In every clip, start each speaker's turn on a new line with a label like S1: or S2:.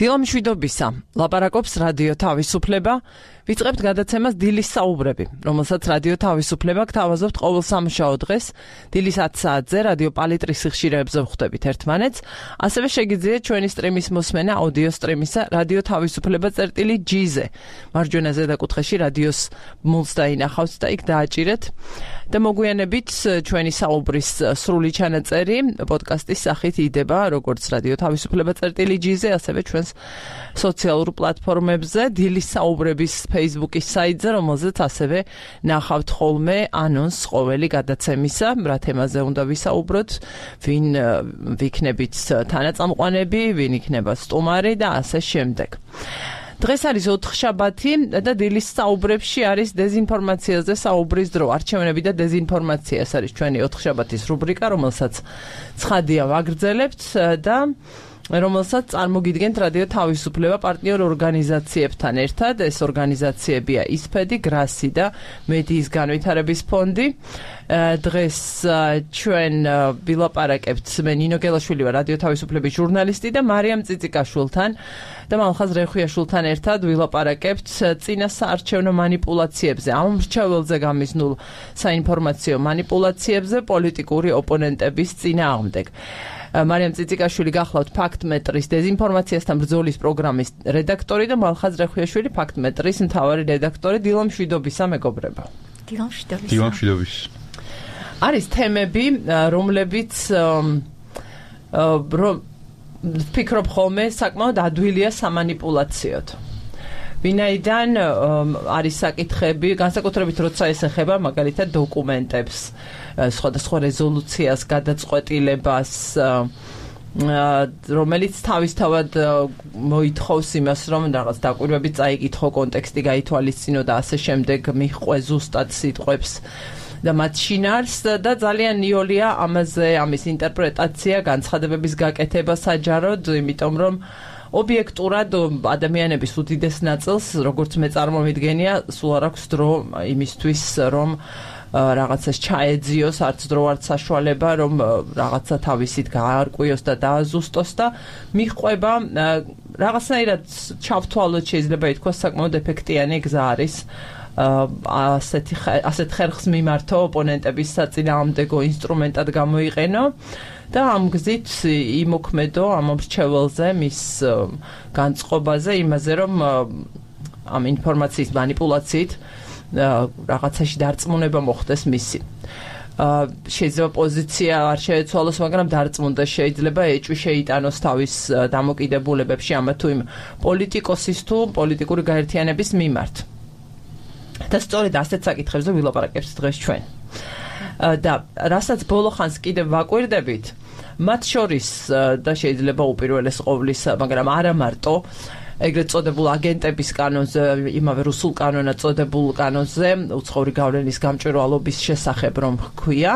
S1: დილამშვიდობისა, ლაპარაკობს რადიო თავისუფლება, ვიწყებთ გადაცემას დილის საუბრები, რომელსაც რადიო თავისუფლება გთავაზობთ ყოველ სამუშაო დღეს, დილის 10 საათზე რადიო პალიტრის სიხშირეებზე ვხვდებით ერთმანეთს, ასევე შეგიძლიათ ჩვენი სტრიმის მოსმენა აუდიო სტრიმისა რადიო თავისუფლება.gz-ზე. მარჯვენა ზედაკუთხეში რადიოს მულს დაინახავთ და იქ დააჭირეთ და მოგვიანებით ჩვენი საუბრის სრული ჩანაწერი პოდკასტის სახით იდება როგორც რადიო თავისუფლება.gz-ზე, ასევე ჩვენს სოციალურ პლატფორმებზე, დილის საუბრების Facebook-ის საიტზე, რომელზეც ასევე ნახავთ ხოლმე ანონსს ყოველი გადაცემისა, რა თემაზე უნდა ვისაუბროთ, ვინ ვიქნებით თანაწამყვანები, ვინ იქნება სტუმარი და ასე შემდეგ. დღეს არის ოთხშაბათი და დილის საუბრებში არის დეზინფორმაციაზე საუბრის დრო. არჩევნები და დეზინფორმაცია არის ჩვენი ოთხშაბათის რუბრიკა, რომელსაც ცხადია ვაგრძელებთ და რომელსაც წარმოგიდგენთ რადიო თავისუფლება პარტნიორ ორგანიზაციებთან ერთად. ეს ორგანიზაციებია ისფედი, გრასი და მედიის განვითარების ფონდი. დღეს ჩვენ ვილაპარაკებთ მე ნინო გელაშვილი ვარ, რადიო თავისუფლების ჟურნალისტი და მარიამ წიწიკაშვილთან და მალხაზ რეხვიაშვილთან ერთად ვილაპარაკებთ წინა საარჩევნო манипуляციებზე, ამ მრჩეველზე გამიზნულ საინფორმაციო манипуляციებზე პოლიტიკური ოპონენტების წინააღმდეგ. მარიამ წიწიკაშვილი გახლავთ ფაქტმეტრის დეზინფორმაციასთან ბრძოლის პროგრამის რედაქტორი და მალხაზ რეხვიაშვილი ფაქტმეტრის მთავარი რედაქტორი. დილამშვიდობისა მეგობრებო.
S2: დილამშვიდობის.
S1: არის თემები, რომლებიც ვფიქრობ ხოლმე საკმაოდ ადვილია სამანიპულაციოდ. ვინაიდან არის საკითხები, განსაკუთრებით როცა ესახება მაგალითად დოკუმენტებს, სხვადასხვა რეზოლუციას, გადაწყვეტილებას, რომელიც თავისთავად მოითხოვს იმას, რომ რაღაც დაკვირვები წაიკითხო, კონტექსტი გაითვალისწინო და ასე შემდეგ, მიჰყვე ზუსტად სიტყვებს და მათ შინაარს და ძალიან იოლია ამაზე ამის ინტერპრეტაცია, განცხადებების გაკეთება საჯაროდ, იმიტომ რომ ობიექტურად ადამიანების უდიდეს ნაწილს, როგორც მე წარმომიდგენია, სულ არ აქვს დრო იმისთვის, რომ რაღაცას ჩაეძიოს, არც დრო არც საშუალება, რომ რაღაცა თავისით გაარკვიოს და დააზუსტოს და მიჰყვება რაღაცნაირად ჩავთვალოთ, შეიძლება ითქვას, საკმაოდ ეფექტიანი გზა არის ასეთ ხერხს მიმართო ოპონენტების საწინააღმდეგო ინსტრუმენტად გამოიყენო და ამ გზით იმოქმედო ამ მრჩეველზე, მის განწყობაზე, იმაზე, რომ ამ ინფორმაციის манипуляციით რაღაცაში დარწმუნება მოხდეს მისი. შეიძლება პოზიცია არ შეეცვალოს, მაგრამ დარწმუნდა შეიძლება ეჭვი შეიტანოს თავის დამოკიდებულებებში ამა თუ იმ პოლიტიკოსის თუ პოლიტიკური გაერთიანების მიმართ. და სწორედ ასეთ საკითხებზე ვილაპარაკებთ დღეს ჩვენ. და რასაც ბოლო ხანს კიდევ ვაკვირდებით, მათ შორის და შეიძლება უპირველეს ყოვლისა, მაგრამ არა მარტო ეგრეთ წოდებულ აგენტების კანონზე, იმავე რუსულ კანონად წოდებულ კანონზე, უცხოური გავლენის გამჭვირვალობის შესახებ რომ ჰქვია,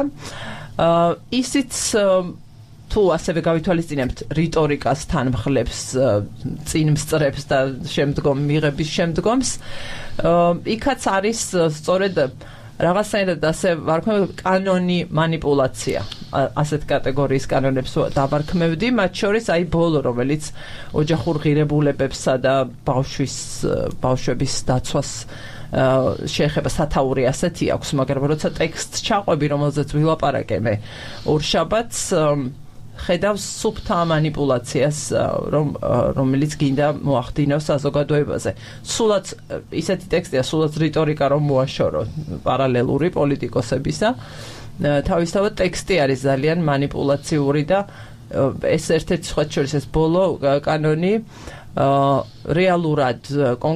S1: ისიც თუ ასევე გავითვალისწინებთ რიტორიკას თანმხლებს, წინ მსწრებს და შემდგომ მიღების შემდგომს, იქაც არის სწორედ რაღაცნაირად ასე ვარქმევ კანონი манипуляცია. ასეთ კატეგორიის კანონებს დავარქმევდი, მათ შორის აი ბოლო, რომელიც ოჯახურ ღირებულებებსა და ბავშვების დაცვას შეეხება სათაური ასეთი აქვს, მაგრამ როცა ტექსტს ჩაყვები, რომელზეც ვილაპარაკე მე ორშაბათს, ხედავს სუფთა манипуляციას, რომელიც გინდა მოახდინოს საზოგადოებაზე. სულაც ისეთი ტექსტია, სულაც რიტორიკა რომ მოაშორო პარალელური პოლიტიკოსებისა. თავისთავად ტექსტი არის ძალიან манипуляციური და ეს ერთ-ერთი სხვა შორის ეს ბოლო კანონი რეალურად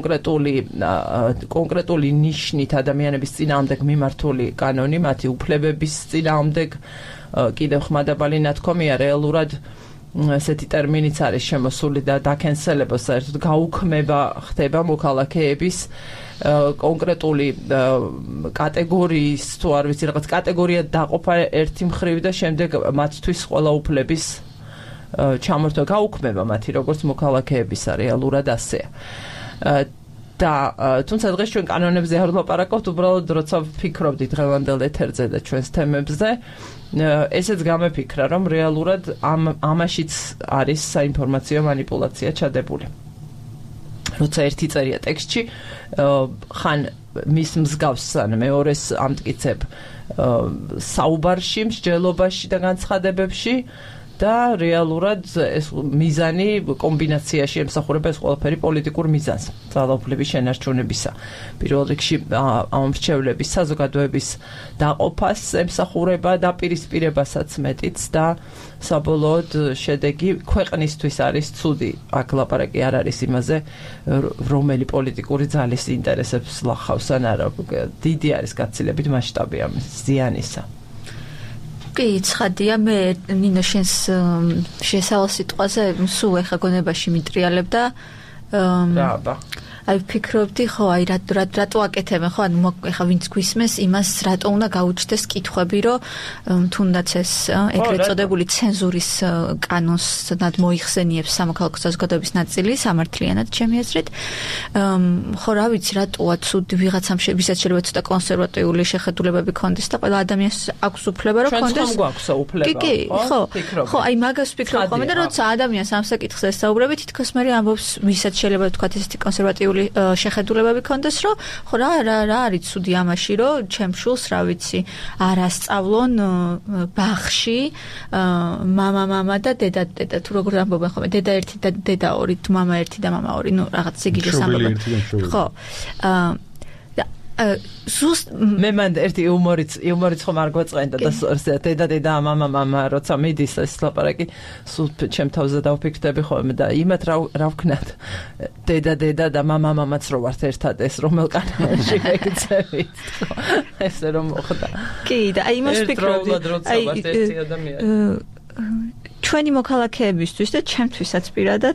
S1: კონკრეტული ნიშნით ადამიანების წინააღმდეგ მიმართული კანონი, მათი უფლებების წინააღმდეგ კიდევ ხმადაბალი ნათქვამია, რეალურად ესეთი ტერმინიც არის შემოსული და დაკენსელება, საერთოდ გაუქმება ხდება მოქალაქეების კონკრეტული კატეგორიის, თუ არ ვიცი, რაღაც კატეგორია დაყოფა ერთი მხრივ და შემდეგ მათთვის ყველა უფლების ჩამორთვა გაუქმება მათი როგორც მოქალაქეებისა, რეალურად ასეა. და თუმცა დღეს ჩვენ კანონებზე არ ვლაპარაკობთ, უბრალოდ როცა ვფიქრობდით დღევანდელ ეთერზე და ჩვენს თემებზე, ესეც გამეფიქრა, რომ რეალურად ამაშიც არის საინფორმაციო манипуляცია ჩადებული. როცა ერთი წერია ტექსტში, ხან მის მსგავს ან მეორეს ამტკიცებ საუბარში, მსჯელობაში და განცხადებებში და რეალურად ეს მიზანი კომბინაციაში ემსახურება ეს ყველაფერი პოლიტიკურ მიზანს, ძალაუფლების შენარჩუნებისა. პირველ რიგში ამ მრჩევლების საზოგადოების დაყოფას ემსახურება და პირისპირებასაც მეტიც და საბოლოოდ შედეგი ქვეყნისთვის არის ცუდი. აქ ლაპარაკი არ არის იმაზე, რომელი პოლიტიკური ძალის ინტერესებს ლახავს ან არა. დიდი არის გაცილებით მასშტაბი ამ ზიანისა.
S3: კი, ცხადია, მე ნინო შენს შესავალ სიტყვაზე სულ ეხა გონებაში მიტრიალებ და
S1: რაბა
S3: აი ვფიქრობდი, ხო, აი რატო აკეთებენ, ხო, ანუ ეხა ვინც გვისმეს, იმას რატო უნდა გაუჩნდეს კითხვები, რომ თუნდაც ეს ეგრეთ წოდებული ცენზურის კანონსად მოიხსენიებს სამოქალაქო საზოგადოების ნაწილი სამართლიანად ჩემი აზრით. ხო, რა ვიცი, რატოა ცუდი ვიღაცამ ვისაც შეიძლება ცოტა კონსერვატიული შეხედულებები ქონდეს და ყველა ადამიანს აქვს უფლება რომ ქონდეს.
S1: ჩვენ გვაქვს უფლება.
S3: კი, ხო, აი მაგას ვფიქრობ ხოლმე და როცა ადამიანს ამ საკითხს ესაუბრები, თითქოს მე ამბობს, ვისაც შეიძლება თქვათ ესეთი კონსერვატიული შეხედულებები ქონდეს, რომ ხო რა არის ცუდი ამაში, რომ ჩემ შულს, რა ვიცი, არ ასწავლონ ბაღში მამა და დედა თუ როგორ ამბობენ ხოლმე, დედა ერთი და დედა ორი, თუ მამა ერთი და მამა ორი, ну რაღაც სიგიჟეს ამბობენ. ხო. ზუსტ
S1: მე მანდ ერთი იუმორიც ხომ არ გვაწყენდა და დედა მამა როცა მიდის ეს ლაპარაკი სულ ჩემ თავზე დავფიქრდები ხოლმე და იმათ რა ვქნათ დედა და მამაც რო ვართ ერთად ეს რომელ კანონში ვეკცევით ესე რომ მოხდა
S3: კი და აი იმას ვფიქრობდი ჩვენი მოქალაქეებისთვის და ჩემთვისაც პირადად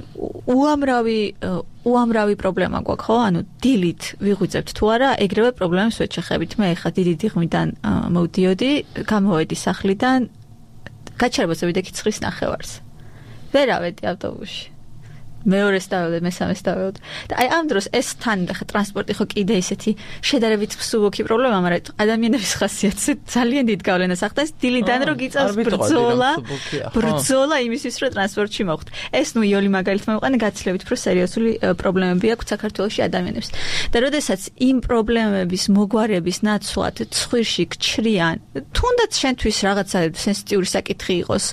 S3: უამრავი პრობლემა გვაქვს, ხო? ანუ დილით ვიღვიძებთ თუ არა, ეგრევე პრობლემებს ვეჩეხებით. მე ხა დიდიღმიდან მოვდიოდი, გამოვედი სახლიდან, გაჩერებაზე ვიდექი 9:30. ვერ ავედი ავტობუსში. მეორეს დავევდე, მესამეს დავევდე. და აი ამ დროს ეს თან ხა ტრანსპორტი ხო კიდე ისეთი შედარებით მსუბუქი პრობლემა, მაგრამ ადამიანების ხასიათზე ძალიან დიდ გავლენას ახდენს დილიდან რო გიწევს ბრძოლა იმისთვის რომ ტრანსპორტში მოხვდ. ეს ნუ იოლი მაგალითად მოვყანე გაცილებით უფრო სერიოზული პრობლემები აქვს საქართველოში ადამიანებს. და როდესაც იმ პრობლემების მოგვარების ნაცვლად ცხვირში გჩრიან, თუნდაც შენთვის რაღაცა სენსიტიური საკითხი იყოს,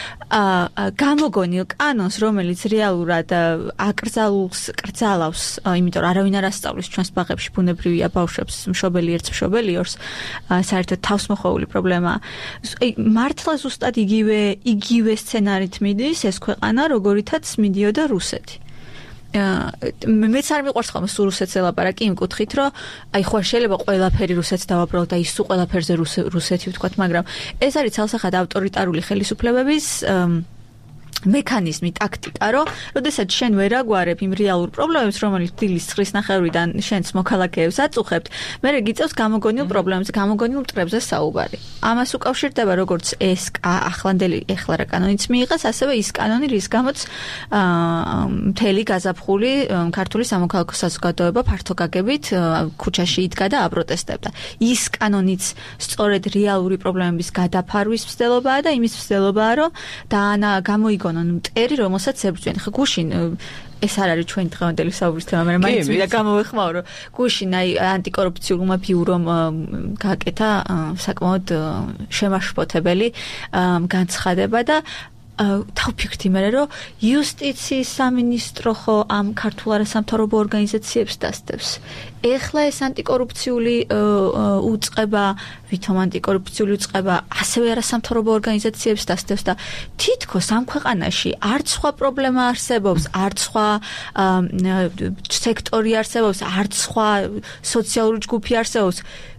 S3: გამოგონილ კანონს, რომელიც რეალურად აკრძალავს, იმიტომ რომ არავინ არ ასწავლის ჩვენს ბაღებში ბუნებრივია ბავშვებს მშობელი ერთს მშობელი ორს, საერთოდ თავსმოხვეული პრობლემაა. მართლა ზუსტად იგივე სცენარით მიდის ეს ქვეყანა, როგორითაც მიდიოდა რუსეთი. მეც არ მიყვარს ხოლმე სულ რუსეთს ელაპარაკი იმ კუთხით, რომ აი ხო შეიძლება ყველაფერი რუსეთს დავაბრალოთ და ის სულ ყველაფერზე რუსეთი ვთქვათ, მაგრამ ეს არის ცალსახად ავტორიტარული ხელისუფლებების მექანიზმი, ტაქტიკა, რომ როდესაც შენ ვერ აგვარებ იმ რეალურ პრობლემებს, რომელიც დილის 9:30-დან შენს მოქალაქეებს აწუხებთ, მერე გიწევს გამოგონილ პრობლემებს, გამოგონილ მტრებზე საუბარი. ამას უკავშირდება როგორც ეს ახლანდელი ეხლა რა კანონიც მიიღეს, ასევე ის კანონი, რის გამოც მთელი გაზაფხული ქართული სამოქალაქო საზოგადოება ფართო გაგებით ქუჩაში იდგა და აპროტესტებდა. ის კანონიც სწორედ რეალური პრობლემების გადაფარვის მცდელობაა და იმის მცდელობაა, რომ გამოიგონონ მტერი, რომელსაც ებრძვიან. ხა გუშინ ეს არ არის ჩვენი დღევანდელი საუბრის თემა, მაგრამ მაინც მინდა გამოვეხმაო, რომ გუშინ აი ანტიკორუფციულმა ბიურომ გააკეთა საკმაოდ შემაშფოთებელი განცხადება და თავფიქრთი მე რომ იუსტიციის სამინისტრო ხო ამ ქართულ არასამთავრობო ორგანიზაციებს დასდევს. ეხლა ეს ანტიკორუფციული უწყება, ვითომ ანტიკორუფციული უწყება ასევე არასამთავრობო ორგანიზაციებს დასდევს და თითქოს ამ ქვეყანაში არც სხვა პრობლემა არსებობს, არც სხვა სექტორი არსებობს, არც სხვა სოციალური ჯგუფი არსებობს.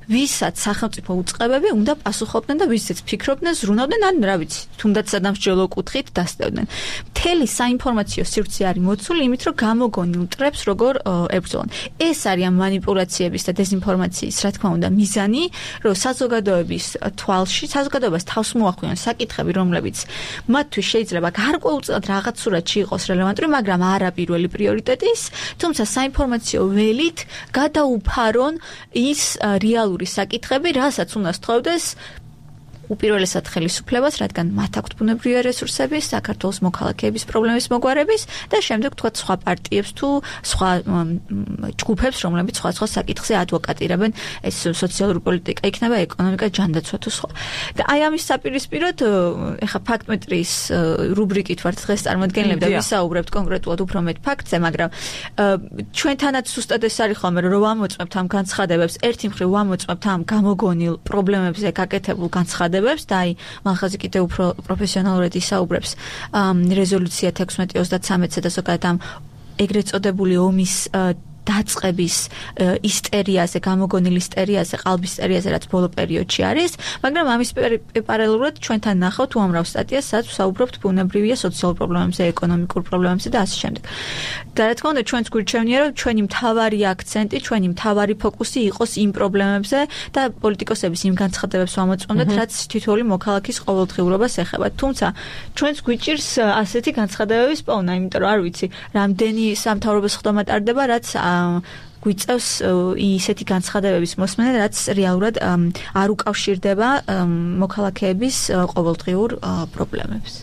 S3: ვისაც სახელმწიფო უწყებები უნდა პასუხობდნენ და ვისაც ფიქრობდნენ, ზრუნავდნენ, ან რა ვიცი, თუნდაც სადამსჯელო კუთხით დასტევდნენ. მთელი საინფორმაციო სივრცე არის მოცული იმით, რომ გამოგონილ მტრებს როგორ ებრძოლან. ეს არის ამ მანიპულაციების და დეზინფორმაციის, რა თქმა უნდა, მიზანი, რომ საზოგადოების თვალში, საზოგადოებას თავს მოახვიონ საკითხები, რომლებიც მათთვის შეიძლება გარკვეულწილად რაღაც სურათში იყოს რელევანტური, მაგრამ არა პირველი პრიორიტეტის, თუმცა საინფორმაციო ველით გადაუფარონ ის რეალური საკითხები, რასაც უნდა სთხოვდეს უპირველესად ხელისუფლებას, რადგან მათ აქვთ ბუნებრივი რესურსები, საქართველოს მოქალაქეების პრობლემის მოგვარების და შემდეგ თქვათ სხვა პარტიებს თუ სხვა ჯგუფებს, რომლებიც სხვა საკითხზე ადვოკატირებენ, ეს სოციალური პოლიტიკა იქნება, ეკონომიკა, ჯანდაცვა თუ სხვა. და აი ამის საპირისპიროდ, ეხა ფაქტმეტრის რუბრიკით ვართ დღეს წარმოადგენლები და ვისაუბრებთ კონკრეტულად უფრო მეტ ფაქტზე, მაგრამ ჩვენთანაც ზუსტად ეს არის ხოლმე, რომ ვამოწმებთ ამ განცხადებებს, ერთი მხრივ ვამოწმებთ ამ გამოგონილ პრობლემებზე გაკეთებულ განცხადებებს და აი მალხაზი კიდევ უფრო პროფესიონალურად ისაუბრებს რეზოლუცია 1633-ზე და ზოგადად ამ ეგრეთ წოდებული ომის დაწყების ისტერიაზე, გამოგონილ ისტერიაზე, ყალბის ისტერიაზე, რაც ბოლო პერიოდში არის, მაგრამ ამის პარალელურად ჩვენთან ნახავთ უამრავ სტატიას, სადაც ვსაუბრობთ ბუნებრივია სოციალურ პრობლემებზე, ეკონომიკურ პრობლემებზე და ასე შემდეგ. და რა თქმა უნდა, ჩვენც გვირჩევნია, რომ ჩვენი მთავარი აქცენტი, ჩვენი მთავარი ფოკუსი იყოს იმ პრობლემებზე და პოლიტიკოსების იმ განცხადებებს ვამოწმოთ, რაც თითოეული მოქალაქის ყოველდღიურობას ეხება. თუმცა ჩვენც გვიჭირს ასეთი განცხადებების პოვნა, იმიტომ რომ არ ვიცი, რამდენი სამთავრობო სხდომა ტარდება, რაც გვიწევს ისეთი განცხადებების მოსმენა, რაც რეალურად არ უკავშირდება მოქალაქეების ყოველდღიურ პრობლემებს.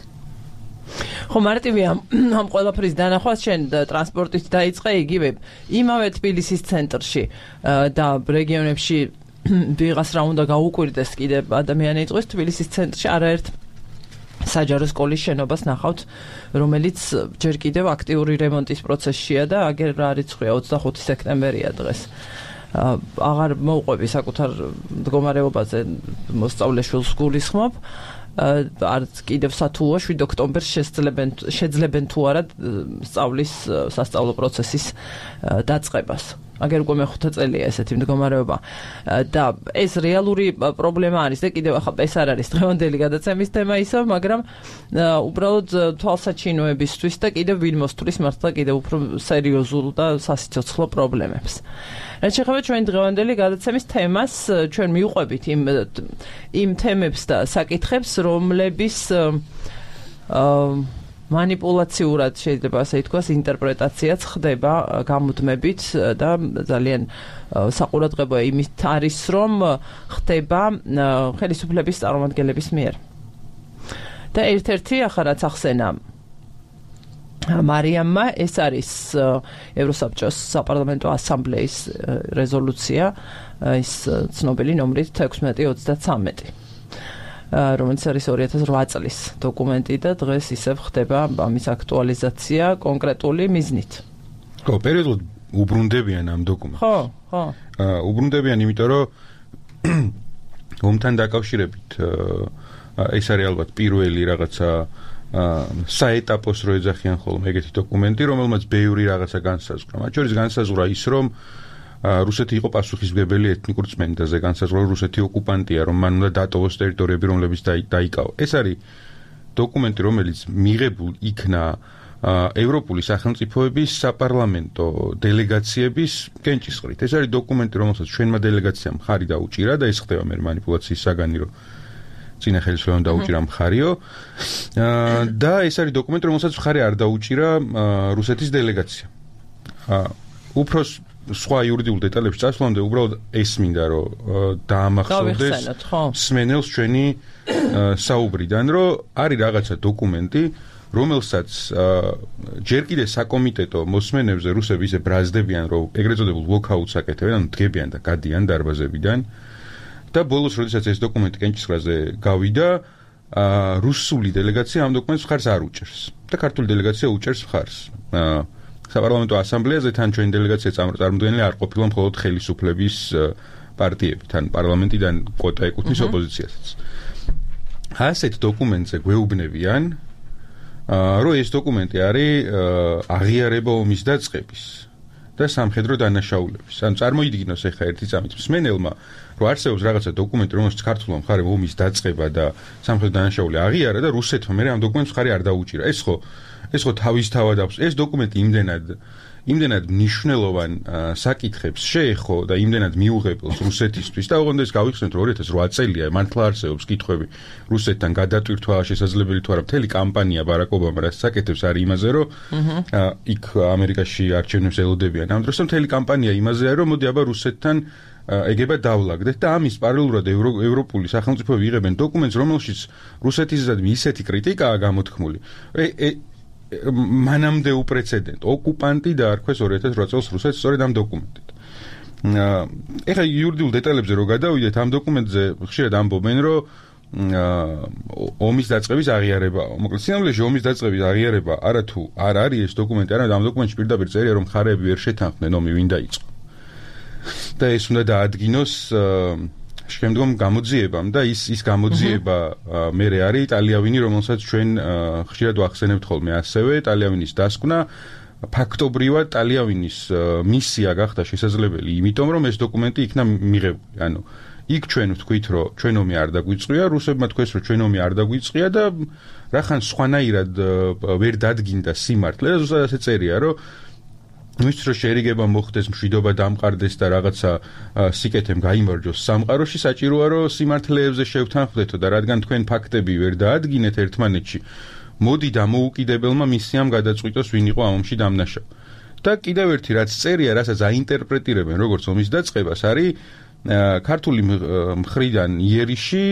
S1: ხო, მარტივია ამ ყველაფრის დანახვას შენ ტრანსპორტით დაიწყე იგივე იმავე თბილისის ცენტრში და რეგიონებში ვიღას რა უნდა გაუკვირდეს კიდე ადამიანი იყოს თბილისის ცენტრში არაერთ საჯარო სკოლის შენობას ნახავთ, რომელიც ჯერ კიდევ აქტიური რემონტის პროცესშია და აგერ რა რიცხვია 25 სექტემბერია დღეს. აღარ მოუყვები საკუთარ მდგომარეობაზე მოსწავლეშვილს გულისხმობ. არც კიდევ სათულოა 7 ოქტომბერს შეძლებენ თუ არა სწავლის სასწავლო პროცესის დაწყებას. აგერ უკვე მეხუთე წელია ესეთი მდგომარეობა და ეს რეალური პრობლემა არის და კიდევ ახლა ეს არ არის დღევანდელი გადაცემის თემა ისევ, მაგრამ უბრალოდ თვალსაჩინოებისთვის და კიდევ ვინ მოსთვლის მართლა კიდევ უფრო სერიოზულ და სასიცოცხლო პრობლემებს. რაც შეეხება ჩვენ დღევანდელი გადაცემის თემას, ჩვენ მივყვებით იმ თემებს და საკითხებს, რომლების манипулაციურად შეიძლება ასე ითქვას ინტერპრეტაციაც ხდება გამუდმებით და ძალიან საყურადღებოა იმით არის რომ ხდება ხელისუფლების წარმომადგენლების მიერ. და ერთ-ერთი ახლა რაც ახსენა მარიამმა, ეს არის ევროსაბჭოს საპარლამენტო ასამბლეის რეზოლუცია, ის ცნობილი ნომრით 1633. რომელიც არის 2008 წლის დოკუმენტი და დღეს ისევ ხდება ამის აქტუალიზაცია კონკრეტული მიზნით.
S2: ხო, პერიოდულად უბრუნდებიან ამ დოკუმენტს.
S1: ხო.
S2: უბრუნდებიან, იმიტომ რომ ომთან დაკავშირებით ეს არის ალბათ პირველი რაღაცა საეტაპოს რო ეძახიან ხოლმე ეგეთი დოკუმენტი, რომელმაც ბევრი რაღაცა განსაზღვრა. მათ შორის განსაზღვრა ის, რომ რუსეთი იყო პასუხისმგებელი ეთნიკურ წმენდაზე, განსაზღვრა რუსეთი ოკუპანტია, რომ მან უნდა დატოვოს ტერიტორიები, რომლებიც დაიკავა. ეს არის დოკუმენტი, რომელიც მიღებულ იქნა ევროპული სახელმწიფოების საპარლამენტო დელეგაციების კენჭისყრით. ეს არის დოკუმენტი, რომელსაც ჩვენმა დელეგაციამ მხარი დაუჭირა და ეს ხდება მე მანიპულაციის საგანი, რომ წინა ხელისუფლებამ დაუჭირა მხარიო და ეს არის დოკუმენტი, რომელსაც მხარი არ დაუჭირა რუსეთის დელეგაციამ. უფრო სხვა იურიდიულ დეტალებში წასვლამდე უბრალოდ ეს მინდა რომ დაამახსოვრდეს სმენელს ჩვენი საუბრიდან, რომ არის რაღაცა დოკუმენტი, რომელსაც ჯერ კიდე საკომიტეტო მოსმენებზე რუსები ისე ბრაზდებიან, რომ ეგრეთ წოდებულ ლოკაუტს აკეთებენ, ანუ დგებიან და გადიან დარბაზებიდან და ბოლოს როდესაც ეს დოკუმენტი კენჭისყრაზე გავიდა, რუსული დელეგაცია ამ დოკუმენტს მხარს არ უჭერს და ქართული დელეგაცია უჭერს მხარს. საპარლამენტო ასამბლეაზე თან ჩვენი დელეგაცია წარმოდგენილი არ ყოფილა მხოლოდ ხელისუფლების პარტიები, თან პარლამენტიდან კვოტა ეკუთვნის ოპოზიციასაც. ასეთ დოკუმენტზე გვეუბნებიან, რომ ეს დოკუმენტი არის აღიარება ომის დაწყების და სამხედრო დანაშაულების. ან წარმოიდგინოს ეხა ერთი წამით მსმენელმა, რომ არსებობს რაღაცა დოკუმენტი, რომელშიც ქართულმა მხარემ ომის დაწყება და სამხედრო დანაშაული აღიარა და რუსეთმა მე ამ დოკუმენტს მხარი არ დაუჭირა. ეს ხო თავისთავად აქვს. ეს დოკუმენტი იმდენად მნიშვნელოვან საკითხებს შეეხო და იმდენად მიუღებელს რუსეთისთვის და ოღონდ ეს გავიხსენოთ 2008 წელია მართლა არსებობს კითხვები რუსეთთან გადატვირთვა შესაძლებელი თუ არა მთელი კამპანია ბარაკ ობამა რაც საკეთებს არის იმაზე რომ იქ ამერიკაში არჩევნებს ელოდებიან ამ დროს მთელი კამპანია იმაზე არის რომ მოდი აბა რუსეთთან ეგება დავლაგდეთ და ამის პარალელურად ევროპული სახელმწიფოები იღებენ დოკუმენტს რომელშიც რუსეთისადმი ისეთი კრიტიკაა გამოთქმული მანამდე უპრეცედენტო ოკუპანტი დაარქვეს 2008 წელს რუსეთს სწორედ ამ დოკუმენტით. ეხლა იურიდიულ დეტალებზე რო გადავიდეთ ამ დოკუმენტზე ხშირად ამბობენ რომ ომის დაწყების აღიარებაა. მოკლედ სინამდვილეში ომის დაწყების აღიარება არათუ არ არის ეს დოკუმენტი, არამედ ამ დოკუმენტში პირდაპირ წერია რომ მხარეები ვერ შეთანხმდნენ ომი ვინ დაიწყო. და ეს უნდა დაადგინოს შემდგომ გამოძიებამ და ის გამოძიება მერე არის იტალიავინი, რომელსაც ჩვენ ხშირად ვახსენებთ ხოლმე ასევე, იტალიავილის დასკვნა ფაქტობრივად იტალიავილის მისია გახდა შესაძლებელი, იმიტომ რომ ეს დოკუმენტი იქნა მიღებული. ანუ იქ ჩვენ ვთქვით, რომ ჩვენ ომი არ დაგვიწყია, რუსებმა თქვეს, რომ ჩვენ ომი არ დაგვიწყია და რახან სხვანაირად ვერ დადგინდა სიმართლე და ზუსტად ასე წერია, რომ მისთვის რომ შერიგება მოხდეს, მშვიდობა დამყარდეს და რაღაცა სიკეთემ გაიმარჯოს სამყაროში, საჭიროა რომ სიმართლეებზე შევთანხმდეთო და რადგან თქვენ ფაქტები ვერ დაადგინეთ ერთმანეთში, მოდი დამოუკიდებელმა მისიამ გადაწყვიტოს ვინ იყო ამ ომში დამნაშავე. და კიდევ ერთი რაც წერია, რასაც აინტერპრეტირებენ როგორც ომის დაწყებას, არის ქართული მხრიდან იერიში,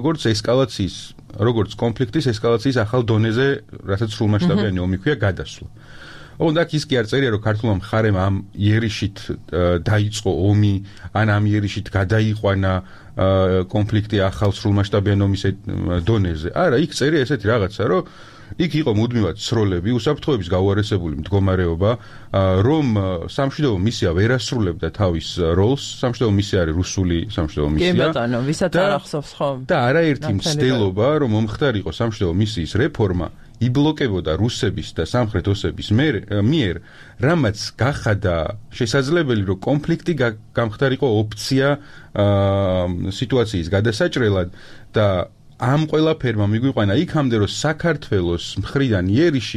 S2: როგორც კონფლიქტის ესკალაციის ახალ დონეზე, რასაც სრულმასშტაბიანი ომი ქვია, გადასვლა. ოღონდ აქ ის კი არ წერია, რომ ქართულმა მხარემ ამ იერიშით დაიწყო ომი, ან ამ იერიშით გადაიყვანა კონფლიქტი ახალ სრულმასშტაბიან ომის დონეზე. არა, იქ წერია ესეთი რაღაცა, რომ იქ იყო მუდმივად სროლები, უსაფრთხოების გაუარესებული მდგომარეობა, რომ სამშვიდობო მისია ვერ ასრულებდა თავის როლს, სამშვიდობო მისია არის რუსული სამშვიდობო მისია.
S1: კი ბატონო, ვისაც არ ახსოვს ხო?
S2: და არაერთი მცდელობა, რომ მომხდარიყო სამშვიდობო მისიის რეფორმა იბლოკებოდა რუსების და სამხრეთ ოსების მიერ, რამაც გახადა შესაძლებელი, რომ კონფლიქტი გამხდარიყო ოპცია სიტუაციის გადასაჭრელად და ამ ყველაფერმა მიგვიყვანა იქამდე, რომ საქართველოს მხრიდან იერიში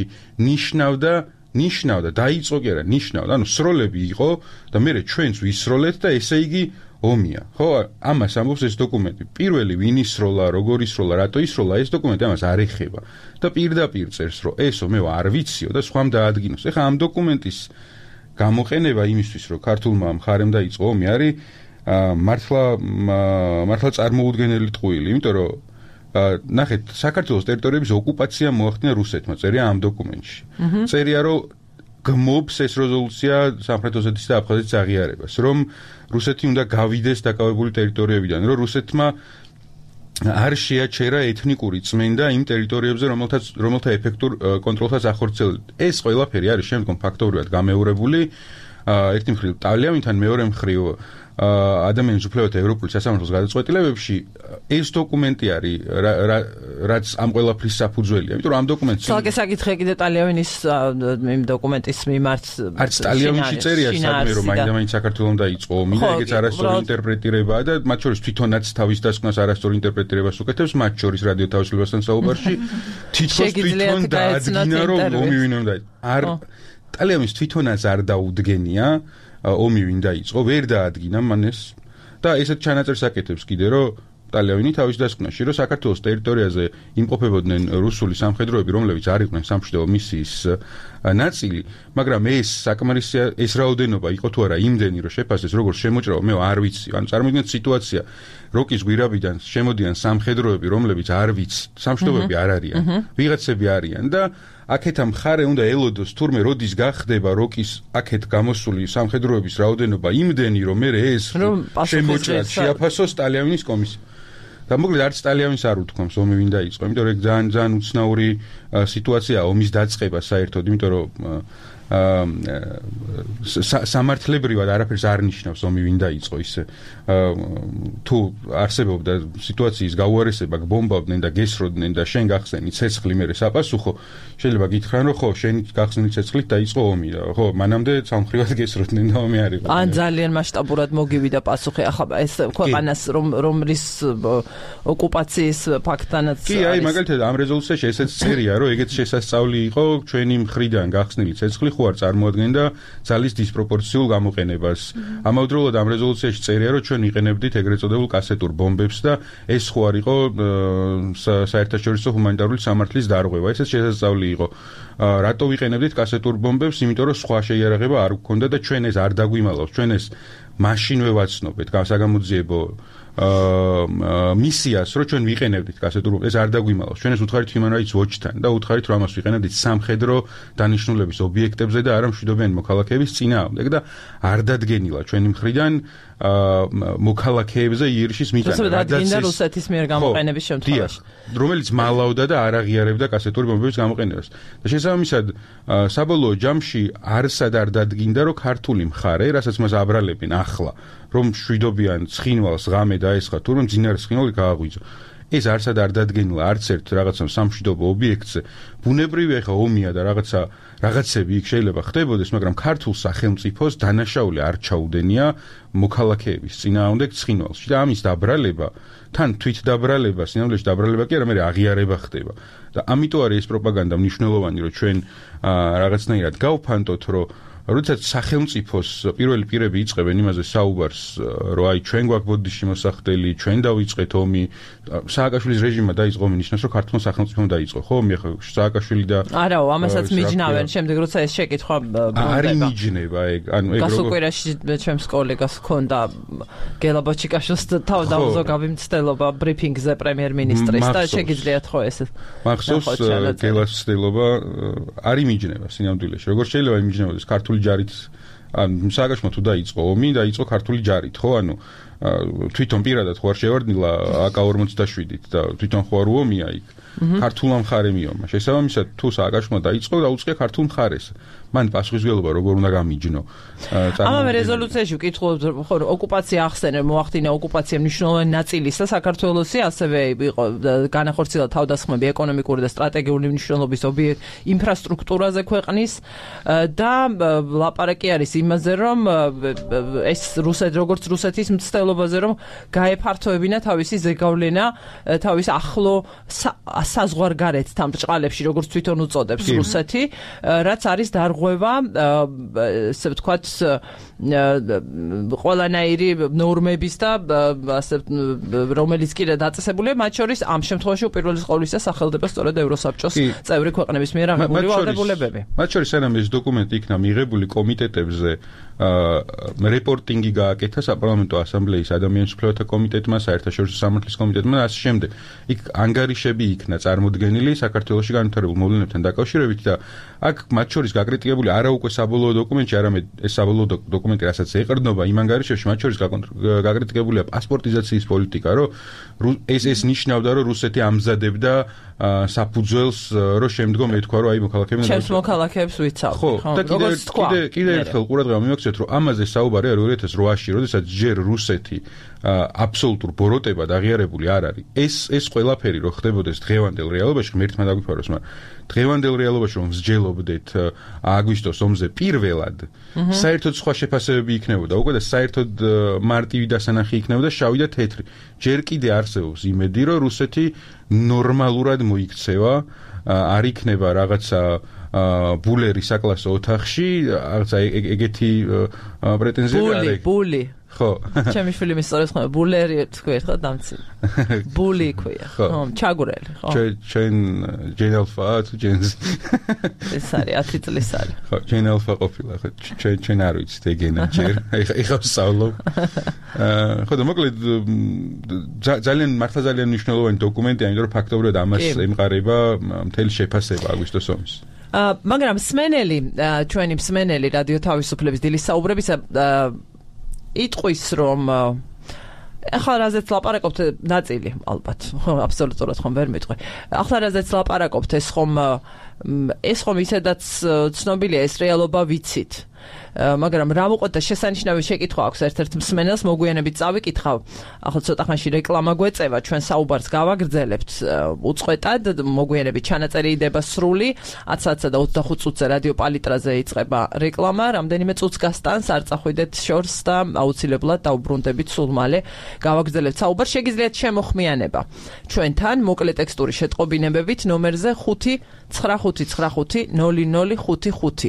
S2: ნიშნავდა, დაიწყო კი არა, ნიშნავდა, ანუ სროლები იყო და მე ჩვენც ვისროლეთ და ესე იგი ომია. ხო, ამას ამბობს ეს დოკუმენტი. პირველი ვინ ისროლა, როგორ ისროლა, რატო ისროლა, ეს დოკუმენტი ამას არ ეხება. და პირდაპირ წერს, რომ ესო მე არ ვიციო და სხვამ დაადგინოს. ეხლა ამ დოკუმენტის გამოყენება იმისთვის, რომ ქართულმა მხარემ დაიწყო ომი, არის მართლა წარმოუდგენელი ტყუილი, იმიტომ რომ ნახეთ, საქართველოს ტერიტორიების ოკუპაცია მოახდინა რუსეთმა, წერია ამ დოკუმენტში. წერია, რომ გმობს ეს რეზოლუცია სამხრეთ ოსეთის და აფხაზეთის აღიარებას, რომ რუსეთი უნდა გავიდეს დაკავებული ტერიტორიებიდან, რომ რუსეთმა არ შეაჩერა ეთნიკური წმენდა იმ ტერიტორიებზე, რომელთა ეფექტურ კონტროლსაც ახორციელებდა. ეს ყველაფერი არის შემდგომ ფაქტობრივად გამეორებული, ერთი მხრივ იტალიავინთან, მეორე მხრივ ადამიანის უფლებათა ევროპული სასამართლოს გადაწყვეტილებებში ეს დოკუმენტი არის, რაც ამ ყველაფრის საფუძველია. იმიტომ რომ ამ დოკუმენტს
S1: ცალკე საკითხია კიდე იტალიავის იმ დოკუმენტის მიმართ.
S2: არც იტალიავში წერია სადმე რომ მაინც საქართველოს დაიწყო ომი და ეგეც არასწორი ინტერპრეტირებაა და მათ შორის თვითონაც თავის დასკვნას არასწორი ინტერპრეტირებას უკეთებს, მათ შორის რადიო თავისუფლებასთან საუბარში თვითონ დაადგინა რომ ომი ვინ უნდა იტალიავის თვითონაც არ დაუდგენია ომი ვინ დაიწყო, ვერ დაადგინა მან ეს და ესეთ ჩანაწერს აკეთებს კიდე რომ იტალიავინი თავის დასკვნაში რომ საქართველოს ტერიტორიაზე იმყოფებოდნენ რუსული სამხედროები, რომლებიც არ იყვნენ სამშვიდობო მისიის ნაწილი, მაგრამ ეს საკმარისია, ეს რაოდენობა იყო თუ არა იმდენი, რომ შეფასდეს როგორც შემოჭრავა, მე არ ვიცი. ანუ წარმოიდგინეთ სიტუაცია, როკის გვირაბიდან შემოდიან სამხედროები, რომლებიც არ ვიცი, სამშვიდობოები არ არიან, ვიღაცები არიან და აქეთ ამ მხარე უნდა ელოდოს თურმე როდის გახდება როკის აქეთ გამოსული სამხედროების რაოდენობა იმდენი, რომ მე ეს შემოჭრად შეაფასოს იტალიავის კომისია. და მოკლედ არც იტალიავის არ უთქვამს ომი ვინ დაიწყო, იმიტომ რომ ეგ ძალიან უცნაური სიტუაციაა ომის დაწყება საერთოდ, იმიტომ რომ სამართლებრივად არაფერს არ ნიშნავს ომი ვინ დაიწყო ისე თუ არსებობდა სიტუაციის გაუარესება გბომბავდნენ და გესროდნენ და შენ გახსენი ცეცხლი მერე საპასუხო შეიძლება გითხრან რომ ხო შენ გახსნილი ცეცხლით დაიწყო ომი ხო მანამდე სამხრივად გესროდნენ და ომი არ იყო
S1: ან ძალიან მასშტაბურად მოგივიდა პასუხი ახლა ეს ქვეყანას რომლის ოკუპაციის ფაქტანაც
S2: კი აი მაგალითად ამ რეზოლუციაში ესეც წერია რომ ეგეც შესასწავლი იყო ჩვენი მხრიდან გახსნილი ცეცხლი ხო არ წარმოადგენდა ძალის დისპროპორციულ გამოყენებას ამავდროულად ამ რეზოლუციაში წერია რომ ჩვენ ვიყენებდით ეგრეთ წოდებულ კასეტურ ბომბებს და ეს ხო არ იყო საერთაშორისო ჰუმანიტარული სამართლის დარღვევა ესეც შესასწავლი იყო რატო ვიყენებდით კასეტურ ბომბებს იმიტომ რომ სხვა შეიარაღება არ გქონდა და ჩვენ ეს არ დაგვიმალავს ჩვენ ეს მაშინვე ვაცნობთ საგამოძიებო მისიას რომ ჩვენ ვიყენებდით კასეტურ ბომბებს ეს არ დაგვიმალავს ჩვენ ეს უთხარით Human Rights Watch-თან და უთხარით რომ ამას ვიყენებდით სამხედრო დანიშნულების ობიექტებზე და არა მშვიდობიანი მოქალაქეების წინააღმდეგ და არ დადგენილა ჩვენი მხრიდან მოქალაქეებზე იერიშის მიტანა
S1: რადგან რუსეთის მიერ გამოყენების შემთხვევაში
S2: რომელიც მალავდა და არ აღიარებდა კასეტური ბომბების გამოყენებას და შესაბამისად საბოლოო ჯამში არსად არ დადგინდა რომ ქართული მხარე რასაც მას აბრალებენ ახლა რომ მშვიდობიან ცხინვალს ღამე დაესხა თურმე მძინარე ცხინვალი გააღვიძა ეს არსად არ დადგენილა არც ერთ რაღაცა სამშვიდობო ობიექტზე ბუნებრივია ხა ომია და რაღაცები იქ შეიძლება ხდებოდეს მაგრამ ქართულ სახელმწიფოს დანაშაული არ ჩაუდენია მოქალაქეების წინააღმდეგ ცხინვალში და ამის დაბრალება თან თვით დაბრალება სინამდვილეში დაბრალება კი არა მე აღიარება ხდება და ამიტომ არის ეს პროპაგანდა მნიშვნელოვანი რომ ჩვენ რაღაცნაირად გავფანტოთ რომ როდესაც სახელმწიფოს პირველი პირები იწყებენ იმაზე საუბარს რომ აი ჩვენ გვაქვს ბოდიში მოსახდელი ჩვენ დავიწყეთ ომი სააკაშვილის რეჟიმმა დაიწყო ომი ნიშნავს რომ ქართულმა სახელმწიფომ დაიწყო ხო მე ხა სააკაშვილი და
S1: არაო ამასაც მიჯნავენ შემდეგ როცა ეს შეკითხვა
S2: არ მიჯნება ეგ ანუ ეგ
S1: გასულ კვირაში ჩემს კოლეგას ჰქონდა გელაბოჩიკაშვილს თავდამზოგავი მცდელობა ბრიფინგზე პრემიერ-მინისტრის და შეგიძლიათ ხო ეს
S2: მახსოვს გელას მცდელობა არ მიჯნება სინამდვილეში როგორ შეიძლება იმიჯნებოდეს ქართული ჯარით სააგაშმა თუ დაიწყო ომი დაიწყო ქართული ჯარით ხო ანუ თვითონ პირადად ხო არ შევარდნილა AK-47-ით და თვითონ ხო არ უომია იქ ქართულმა მხარემ იომა შესაბამისად თუ სააგაშმა დაიწყო დაუწყია ქართულ მხარეს მან პასუხისმგებლობა როგორ უნდა გამიჯნო
S1: ამავე რეზოლუციაში ვკითხულობთ ხო ოკუპაცია ახსენე მოახდინა ოკუპაცია მნიშვნელოვანი ნაწილისა საქართველოსი ასევე იყო განახორციელა თავდასხმები ეკონომიკური და სტრატეგიული მნიშვნელობის ინფრასტრუქტურაზე ქვეყნის და ლაპარაკი არის იმაზე რომ ეს როგორც რუსეთის მცდელობაზე რომ გაეფართოებინა თავისი ზეგავლენა თავის ახლო საზღვარგარეთთან ბრჭყალებში როგორც თვითონ უწოდებს რუსეთი რაც არის დარღვევა ესე ვთქვათ ყველანაირი ნორმების და ასე რომელიც კიდე დაწესებულია მათ შორის ამ შემთხვევაში უპირველეს ყოვლისა სახელდება სწორედ ევროსაბჭოს წევრი ქვეყნების მიერ აღებული ვალდებულებები
S2: მათ შორის სანამ ეს დოკუმენტი იქნა მიღებული კომიტეტებზე რეპორტინგი გააკეთა საპარლამენტო ასამბლეის ადამიანის უფლებათა კომიტეტმა, საერთაშორისო სამართლის კომიტეტმა და ასე შემდეგ. იქ ანგარიშები იქნა წარმოდგენილი საქართველოში განვითარებულ მოვლენებთან დაკავშირებით და აქ მათ შორის გაკრიტიკებული არა უკვე საბოლოო დოკუმენტში, არამედ ეს საბოლოო დოკუმენტი, რასაც ეყრდნობა იმ ანგარიშებში, მათ შორის გაკრიტიკებულია პასპორტიზაციის პოლიტიკა, რომ ეს ნიშნავდა, რომ რუსეთი ამზადებდა საფუძველს, რომ შემდგომ ეთქვა, რომ აი მოქალაქეები
S1: ჩემს მოქალაქეებს ვიცავ.
S2: ხო, და კიდე ერთხელ ყურადღება მივაქცევთ, რომ ამაზე საუბარი არის 2008-ში, როდესაც ჯერ რუსეთი აბსოლუტურ ბოროტებად აღიარებული არ არის. ეს ყველაფერი რო ხდებოდეს დღევანდელ რეალობაში, ღმერთმა დაგვიფაროს, მაგრამ დღევანდელ რეალობაში რომ მსჯელობდეთ აგვისტოს ომზე პირველად, საერთოდ სხვა შეფასებები იქნებოდა. უკვე და საერთოდ მარტივი დასანახი იქნებოდა შავი და თეთრი. ჯერ კიდე არსებობს იმედი, რომ რუსეთი ნორმალურად მოიქცევა, არ იქნება რაღაცა ბულერი საკლასო ოთახში, რაღაცა ეგეთი პრეტენზიები არ აქვს.
S1: ბული. ხო. ჩემი შვილი მისწორებს ხოლმე ბულერი თქვი ხო დამცი. ბული ქვია. ხო, ჩაგურელი, ხო.
S2: ჩვენ ჯენალფა თუ ჯენს.
S1: ეს არის 10 წლის არის.
S2: ხო, ჯენალფა ყოფილა, ხო. ჩვენ არ ვიცით ეგენა ჯერ. ეხა ვსწავლობ. ხო და მოკლედ ძალიან მნიშვნელოვანი დოკუმენტია, იმიტომ რომ ფაქტობრივად ამას ემყარება მთელი შეფასება აგვისტოს ომის.
S1: მაგრამ ჩვენი მსმენელი რადიო თავისუფლების დილის საუბრებისა იტყვის რომ ახლა რაზეც ლაპარაკობთ ნაწილი ალბათ ხო აბსოლუტურად ხომ ვერ მეტყვი ახლა რაზეც ლაპარაკობთ ეს ხომ ისედაც ცნობილია ეს რეალობა ვიცით მაგრამ რა მოყვეთ და შესანიშნავი შეკითხვა აქვს ერთ-ერთ მსმენელს მოგვიანებით წავიკითხავ ახლა ცოტა ხანში რეკლამა გვეწევა ჩვენ საუბარს გავაგრძელებთ უწყვეტად მოგვიანებით ჩანაწერი იდება სრული 10-სა და 25 წუთზე რადიო პალიტრაზე იწყება რეკლამა რამდენიმე წუთს გასტანს არ წახვიდეთ შორს და აუცილებლად დაუბრუნდებით სულ მალე გავაგრძელებთ საუბარს შეგიძლიათ შემოხმიანება ჩვენთან მოკლე ტექსტური შეტყობინებებით ნომერზე 59595 0055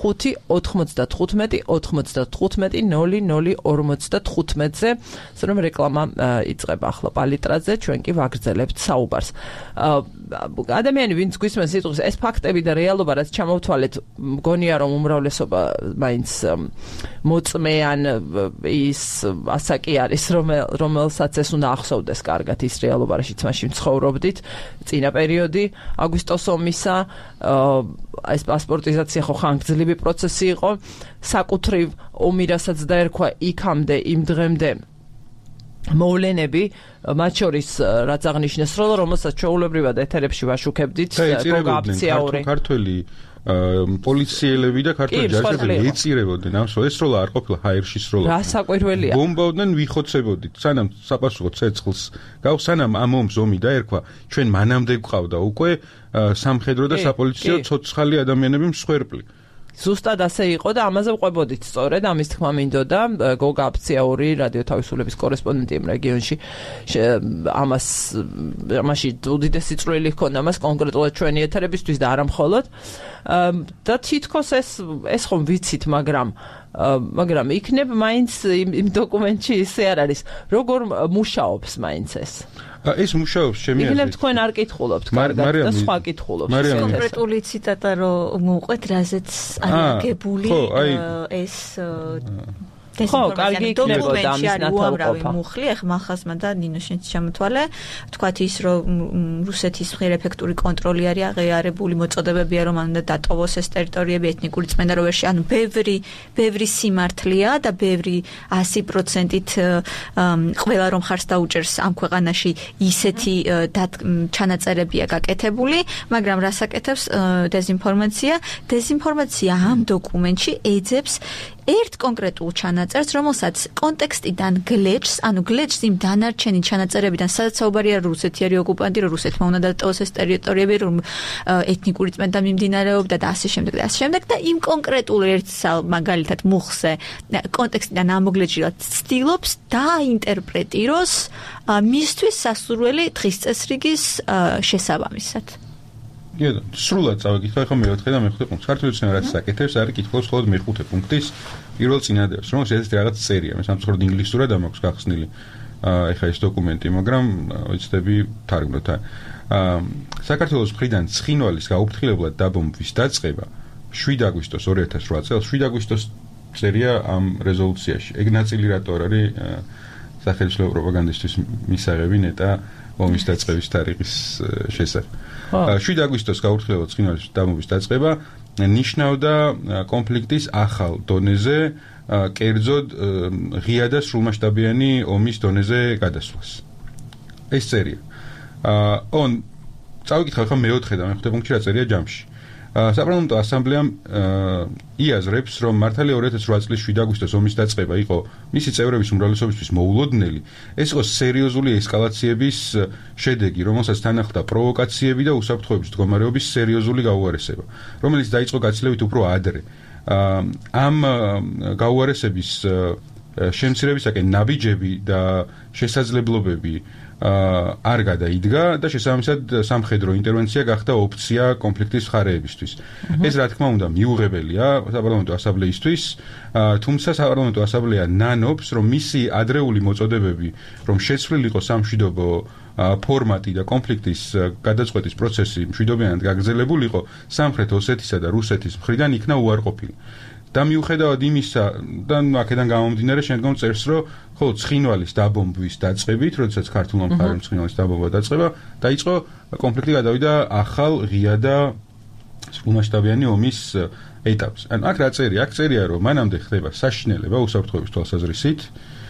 S1: 5-95-95-00-55-ზე, რომ რეკლამა იწყება ახლა პალიტრაზე, ჩვენ კი ვაგრძელებთ საუბარს. ადამიანი ვინც გვისმენს სიტყვის ეს ფაქტები და რეალობა რაც ჩამოვთვალეთ, მგონია რომ უმრავლესობა მაინც მოწმეან ის ასაკი არის, რომელსაც ეს უნდა ახსოვდეს კარგად ის რეალობა, რაშიც მაშინ ცხოვრობდით, წინა პერიოდი, აგვისტოს ომისა, ეს პასპორტიზაცია ხო ხანგრძლივი პროცესი იყო, საკუთრივ ომი რასაც დაერქვა იქამდე იმ დღემდე მოვლენები, მათ შორის რაც აღნიშნეს რომ რომელსაც ჩვეულებრივად ეთერებში ვაშუქებდით გოგა აფციაური
S2: ქართველი პოლიციელები და ქართველი ჯარისკაცები ეწირებოდნენ ამ ეს როლა არ ყოფილა ჰაერში როლა
S1: რა საკვირველია
S2: ბომბავდნენ ვიხოცებოდით სანამ საპასუხო ცეცხლს სანამ ამ ომს ომი დაერქვა ჩვენ მანამდე გვყავდა უკვე სამხედრო და საპოლიციო ცოცხალი ადამიანები მსხვერპლი
S1: ზუსტად ასე იყო და ამაზე ვყვებოდით სწორედ ამის თქმა მინდოდა გოგა აფციაური რადიო თავისუფლების კორესპონდენტი იმ რეგიონში ამაში უდიდესი წვლილი ჰქონდა მას კონკრეტულად ჩვენი ეთერებისთვის და არა მხოლოდ და თითქოს ეს ხომ ვიცით მაგრამ იქნებ მაინც იმ დოკუმენტში ისე არ არის როგორ მუშაობს მაინც ეს
S2: მუშაობს ჩემი აზრით.
S1: იქნებ თქვენ არ კითხულობთ კარგად და სხვა კითხულობთ.
S3: კონკრეტული ციტატა რომ მოუყვეთ, რაზეც აღგებული ეს
S1: ხო, კარგი იქნებოდა ამის ნათელყოფა.
S3: მუხლი, ახლა მახაზმა და ნინოშენც ჩამოთვალე, თქვათ ის რომ რუსეთის მხრივ ეფექტური კონტროლი არის აღიარებული, მოწოდებებია რომ უნდა დატოვოს ეს ტერიტორიები ეთნიკური წმენდარობაში, ანუ ბევრი სიმართლეა და ბევრი 100%-ით ყველა რომ ხარს დაუჭერს ამ ქვეყანაში ისეთი ჩანაწერებია გაკეთებული, მაგრამ რას აკეთებს დეზინფორმაცია ამ დოკუმენტში ეძებს ერთ კონკრეტულ ჩანაწერს, რომელსაც კონტექსტიდან გლეჭს, ანუ გლეჭს იმ დანარჩენი ჩანაწერებიდან, სადაც საუბარია რუსეთი არის ოკუპანტი, რომ რუსეთმა უნდა დატოვოს ეს ტერიტორიები, რომ ეთნიკური წმენდა მიმდინარეობდა და ასე შემდეგ და იმ კონკრეტულ ერთ მაგალითად მუხზე კონტექსტიდან ამოგლეჭილად ცდილობს დააინტერპრეტიროს მისთვის სასურველი დღის წესრიგის შესაბამისად.
S2: გიოდა, სრულად წავიკითხე ახლა მეოთხე და მეხუთე პუნქტს. ქართული ეცნობა რაც საკეთებს, არის კითხავს მხოლოდ მეხუთე პუნქტის პირველ წინადადებას, რომელსაც ესეთი რაღაც წერია, მე სამწუხაროდ ინგლისურად ამაქვს გახსნილი. ეხლა ეს დოკუმენტი, მაგრამ ვიცდები თარგმნოთ. საქართველოს მხრიდან ცხინვალის გაუფრთხილებლად დაბომბვის დაწყება 7 აგვისტოს 2008 წელს 7 აგვისტოს წერია ამ რეზოლუციაში. ეგ ნაწილი რატო არის სახელმწიფო პროპაგანდისტვის მისაღები ნეტა ომის დაწყების თარიღის შესახებ. 7 აგვისტოს გაუფრთხილებლად ცხინვალის დაბომბვის დაწყება ნიშნავდა კონფლიქტის ახალ დონეზე კერძოდ ღია და სრულმასშტაბიანი ომის დონეზე გადასვლას. ეს წერია. წავიკითხე ახლა მეოთხე და მეხუთე პუნქტში რა წერია ჯამში. საპარლამენტო ასამბლეამ იაზრებს, რომ მართალია 2008 წლის 7 აგვისტოს ომის დაწყება იყო მისი წევრების უმრავლესობისთვის მოულოდნელი. ეს იყო სერიოზული ესკალაციების შედეგი, რომელსაც თან ახლდა პროვოკაციები და უსაფრთხოების მდგომარეობის სერიოზული გაუარესება, რომელიც დაიწყო გაცილებით უფრო ადრე. ამ გაუარესების შემცირებისაკენ ნაბიჯები და შესაძლებლობები არ გადაიდგა და შესაბამისად სამხედრო ინტერვენცია გახდა ოფცია კონფლიქტის მხარეებისთვის. ეს რა თქმა უნდა მიუღებელია საპარლამენტო ასამბლეისთვის, თუმცა საპარლამენტო ასამბლეა ნანობს, რომ მისი ადრეული მოწოდებები, რომ შეცვლილ იყო სამშვიდობო ფორმატი და კონფლიქტის გადაწყვეტის პროცესი მშვიდობიანად გაგრძელებული იყო სამხრეთ ოსეთისა და რუსეთის მხრიდან იქნა უარყოფილი. და მიუხედავად იმისა და აქედან გამომდინარე შემდგომ წერს, რომ ხოლო ცხინვალის დაბომბვის დაწყებით, როდესაც ქართულმა მხარემ ცხინვალის დაბომბვა დაწყება, დაიწყო კონფლიქტი გადავიდა ახალ ღია და სრულმასშტაბიანი ომის ეტაპს. ან აქ რა წერია? აქ წერია, რომ მანამდე ხდება საშინელება უსაფრთხოების თვალსაზრისით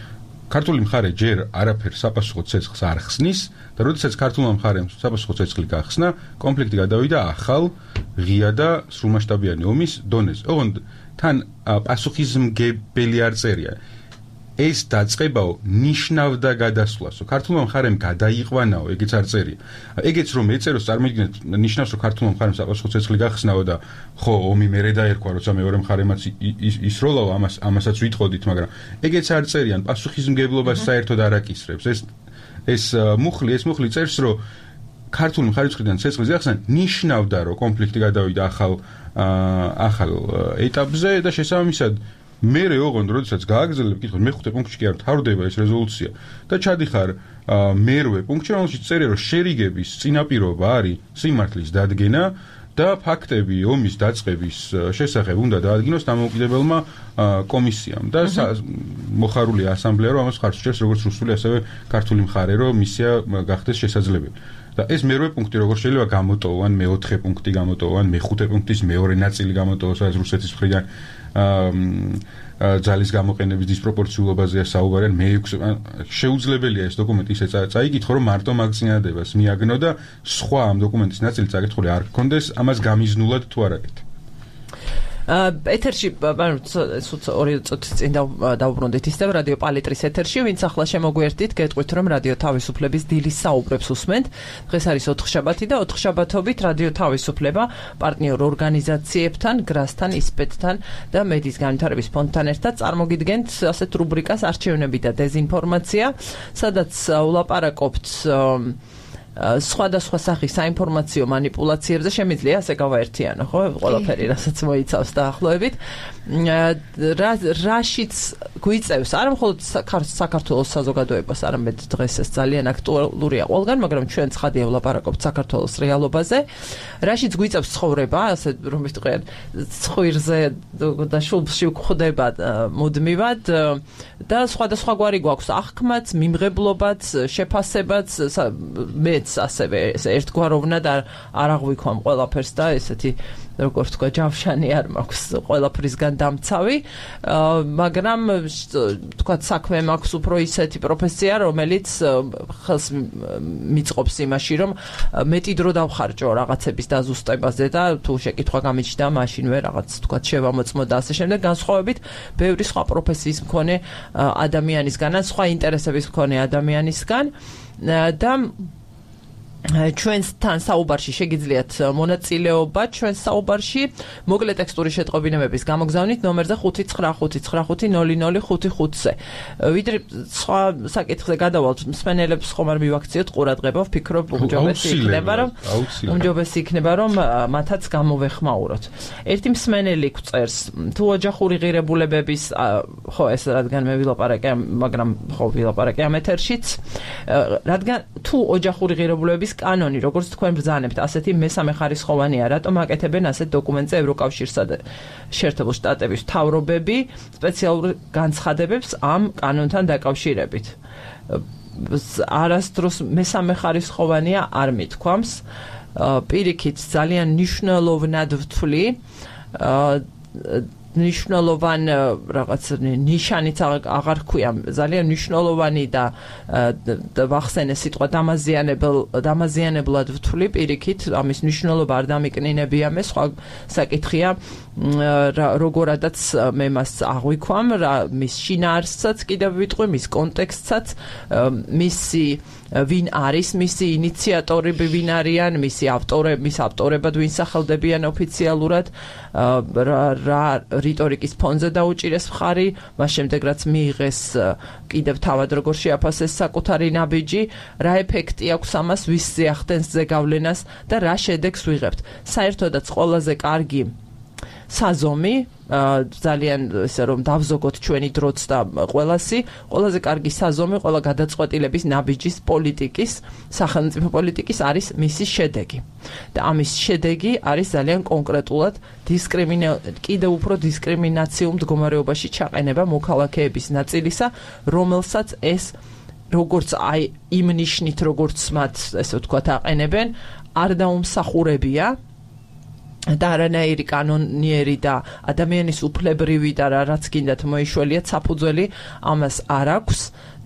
S2: ქართული მხარე ჯერ არაფერ საპასუხო ცეცხლს არ ხსნის და როდესაც ქართულმა მხარემ საპასუხო ცეცხლი გახსნა, კონფლიქტი გადავიდა ახალ ღია და სრულმასშტაბიანი ომის დონეზე. ოღონდ თან პასუხისმგებელი არ წერია. ეს დაწყებაო ნიშნავდა გადასვლასო. ქართულმა მხარემ გადაიყვანაო, ეგეც არ წერია. ეგეც რომ ეწეროს, წარმოიდგინეთ, ნიშნავს რომ ქართულმა მხარემ საპასუხო ცეცხლი გახსნაო და ხო, ომი მერე დაერქვა, როცა მეორე მხარემაც ისროლაო, ამასაც ვიტყოდით, მაგრამ ეგეც არ წერიან, პასუხისმგებლობას საერთოდ არ აკისრებს. ეს მუხლი წერს, რომ ქართული მხარის მხრიდან ცეცხლის გახსნა ნიშნავდა, რომ კონფლიქტი გადავიდა ახალ ეტაპზე და შესაბამისად მერე ოღონდ როდესაც გააგრძელებ, კითხოთ, მეხუთე პუნქტში კი არ მთავრდება ეს რეზოლუცია და ჩადიხარ მერვე პუნქტში, რომელშიც წერია, რომ შერიგების წინაპირობა არის სიმართლის დადგენა და ფაქტები ომის დაწყების შესახებ უნდა დაადგინოს დამოუკიდებელმა კომისიამ და მოხარული ასამბლეა, რომ ამას ხარჯს უჭერს როგორც რუსული, ასევე ქართული მხარე, რომ მისია გახდეს შესაძლებელი. და ეს მერვე პუნქტი როგორ შეიძლება გამოტოვან, მეოთხე პუნქტი გამოტოვან, მეხუთე პუნქტის მეორე ნაწილი გამოტოვოს, სადაც რუსეთის მხრიდან ძალის გამოყენების დისპროპორციულობაზეა საუბარი, მე-6 შეუძლებელია ეს დოკუმენტი ისე წაიკითხო, რომ მარტო მაგწინადებას მიაგნო და სხვა ამ დოკუმენტის ნაწილი წაკითხული არ გქონდეს, ამას გამიზნულად თუ არ აკეთე.
S1: ეთერში, ორი წუთის წინ დავუბრუნდით ისევ რადიო პალიტრის ეთერში, ვინც ახლა შემოგვიერთდით, გეტყვით, რომ რადიო თავისუფლების დილის საუბრებს უსმენთ. დღეს არის ოთხშაბათი და ოთხშაბათობით რადიო თავისუფლება პარტნიორ ორგანიზაციებთან, გრასთან, ისპეტთან და მედიის განვითარების ფონდთან ერთად წარმოგიდგენთ ასეთ რუბრიკას არჩევნები და დეზინფორმაცია, სადაც ვლაპარაკობთ სხვადასხვა სახის საინფორმაციო манипуляციებზე. შემიძლია ასე გავაერთიანო, ხო, ყველაფერი, რასაც მოიცავს დაახლოებით. რაშიც გვიწევს, არა მხოლოდ საქართველოს საზოგადოებას, არამედ დღეს ეს ძალიან აქტუალურია ყველგან, მაგრამ ჩვენ ცხადია ვლაპარაკობთ საქართველოს რეალობაზე. რაშიც გვიწევს ცხოვრება, ასე რომ ვიტყვიან, ცხვირზე და შუბლში გვხვდება მუდმივად და სხვადასხვაგვარი გვაქვს აღქმაც, მიმღებლობაც, შეფასებაც, მეც ასევე ერთგვაროვნად არ აღვიქვამ ყველაფერს და ესეთი როგორც თქვა ჯავშანი არ მაქვს ყველაფრისგან დამცავი, მაგრამ თქვა საქმე მაქვს უფრო ისეთი პროფესია, რომელიც ხელს მიწყობს იმაში, რომ მეტი დრო დავხარჯო რაღაცების დაზუსტებაზე და თუ შეკითხვა გამიჩნდა, მაშინვე რაღაც თქვა შევამოწმო და ასე შემდეგ. განსხვავებით ბევრი სხვა პროფესიის მქონე ადამიანისგან, ან სხვა ინტერესების მქონე ადამიანისგან და ჩვენთან საუბარში შეგიძლიათ მონაწილეობა ჩვენს საუბარში მოკლე ტექსტური შეტყობინებების გამოგზავნით ნომერზე 595500555-ზე. ვიდრე სხვა საკითხზე გადავალთ, მსმენელებს ხომ არ მივაქციოთ ყურადღება, ვფიქრობ უმჯობესი იქნება რომ მათაც გამოვეხმაუროთ. ერთი მსმენელი გვწერს, თუ ოჯახური ღირებულებების ხო ეს რადგან მე ვილაპარაკე, მაგრამ ხო ვილაპარაკე ამ ეთერშიც, რადგან თუ ოჯახური ღირებულებების კანონი, როგორც თქვენ ბრძანებთ, ასეთი მესამე ხარისხოვანია, რატომ აკეთებენ ასეთ დოკუმენტზე ევროკავშირსა და შეერთებულ შტატების მთავრობები სპეციალურ განცხადებებს ამ კანონთან დაკავშირებით. არასდროს მესამე ხარისხოვანია არ მithქვამს. პირიქით ძალიან მნიშვნელოვნად ვთვლი ნიშნულოვან რაღაც ნიშანიც აღარ ქვია, ძალიან მნიშვნელოვანი და ვახსენე სიტყვა დამაზიანებლად ვთვლი პირიქით, ამის მნიშვნელობა არ დამიკნინებია მე, სხვა საკითხია როგორადაც მე მას აღვიქვამ, მის შინაარსსაც კიდევ ვიტყვი, მის კონტექსტსაც, მისი ვინ არის მისი ინიციატორები, ვინ არიან, მის ავტორებად ვინ სახელდებიან ოფიციალურად, რა რიტორიკის ფონზე დაუჭირეს მხარი, მას შემდეგ რაც მიიღეს კიდევ თავად როგორ შეაფასეს საკუთარი ნაბიჯი, რა ეფექტი აქვს ამას, ვისზე ახდენს ზეგავლენას და რა შედეგს ვიღებთ. საერთოდაც ყველაზე კარგი საზომი, ძალიან ესე რომ დავზოგოთ ჩვენი დროც და ყველაზე კარგი საზომი ყველა გადაწყვეტილების ნაბიჯის პოლიტიკის, სახელმწიფო პოლიტიკის არის მისი შედეგი. და ამის შედეგი არის ძალიან კონკრეტულად კიდევ უფრო დისკრიმინაციულ მდგომარეობაში ჩაყენება მოქალაქეების ნაწილისა, რომელსაც ეს როგორც აი იმ ნიშნით, როგორც მათ ესე ვთქვათ აყენებენ, არ დაუმსახურებია და არანაირი კანონიერი და ადამიანის უფლებრივი და რაც გინდათ მოიშველიათ საფუძველი ამას არ აქვს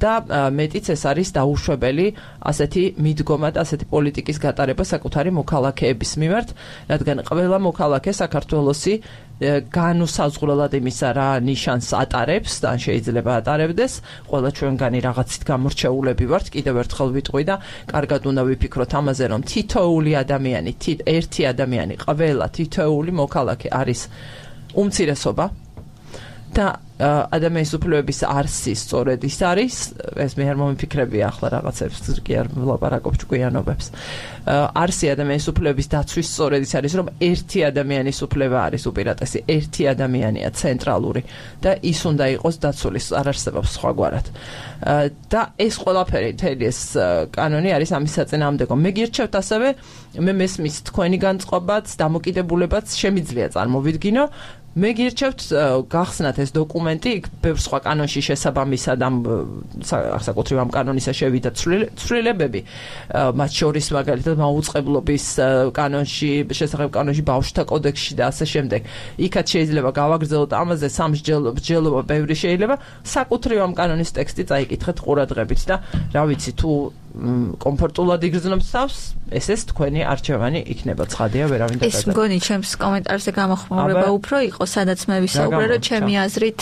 S1: და მეტიც ეს არის დაუშვებელი ასეთი მიდგომა და ასეთი პოლიტიკის გატარება საკუთარი მოქალაქეების მიმართ, რადგან ყველა მოქალაქე საქართველოსი განუსაზღვრელად იმისა რა ნიშანს ატარებს და შეიძლება ატარებდეს, ყველა ჩვენგანი რაღაცით გამორჩეულები ვართ, კიდევ ერთხელ ვიტყვი და კარგად უნდა ვიფიქროთ ამაზე, რომ თითოეული ადამიანი, ერთი ადამიანი, ყველა თითოეული მოქალაქე არის უმცირესობა და ადამიანის უფლებების არსი სწორედ ის არის, ეს მე არ მომიფიქრებია ახლა რაღაცებს კი არ ვლაპარაკობ ჭკვიანობებს. არსი ადამიანის უფლებების დაცვის სწორედ ის არის, რომ ერთი ადამიანის უფლება არის უპირატესი, ერთი ადამიანია ცენტრალური და ის უნდა იყოს დაცული, არ არსებობს სხვაგვარად. და ეს ყველაფერი, მთელი ეს კანონი არის ამის საწინააღმდეგო. მე გირჩევთ ასევე, მე მესმის თქვენი განწყობაც, დამოკიდებულებაც შემიძლია წარმოვიდგინო. მე გირჩევთ გახსნათ ეს დოკუმენტი, იქ ბევრ სხვა კანონში შესაბამისად ამ საკუთრივ ამ კანონისა შევიდა ცვლილებები, მათ შორის მაგალითად მაუწყებლობის კანონში, შესახებ კანონში, ბავშვთა კოდექსში და ასე შემდეგ. იქაც შეიძლება გავაგრძელოთ ამაზე სამსჯელობა ბევრი შეიძლება, საკუთრივ ამ კანონის ტექსტი წაიკითხეთ ყურადღებით და რა ვიცი თუ კომფორტულად იგრძნობთ თავს, ეს თქვენი არჩევანი იქნება, ცხადია, ვერავინ და
S3: ეს მგონი ჩემს კომენტარზე გამოხმაურება უფრო იყო, სადაც მე ვისაუბრე, რომ ჩემი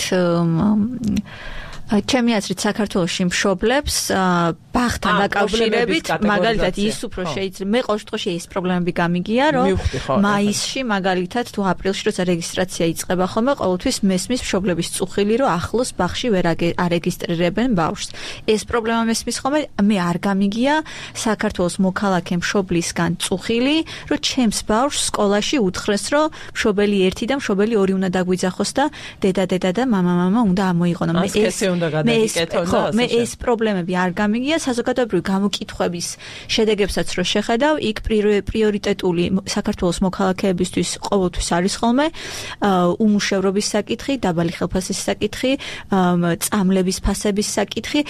S3: აზრით საქართველოში მშობლებს ბაღთან დაკავშირებით, მაგალითად ის უფრო შეიძლება, მე ყოველ შემთხვევაში ეს პრობლემები გამიგია, რომ მაისში მაგალითად თუ აპრილში როცა რეგისტრაცია იწყება ხოლმე, ყოველთვის მესმის მშობლების წუხილი, რომ ახლოს ბაღში ვერ არეგისტრირებენ ბავშვს. ეს პრობლემა მესმის ხოლმე, მე არ გამიგია საქართველოს მოქალაქე მშობლისგან წუხილი, რომ ჩემს ბავშვს სკოლაში უთხრეს, რომ მშობელი 1 და მშობელი 2 უნდა დაგვიძახოს და დედა და მამა უნდა ამოიღონ. მე ეს პრობლემები არ გამიგია, საზოგადოებრივი გამოკითხვების შედეგებსაც რო შეხედავ, იქ პრიორიტეტული საქართველოს მოქალაქეებისთვის ყოველთვის არის ხოლმე უმუშევრობის საკითხი, დაბალი ხელფასის საკითხი, წამლების ფასების საკითხი.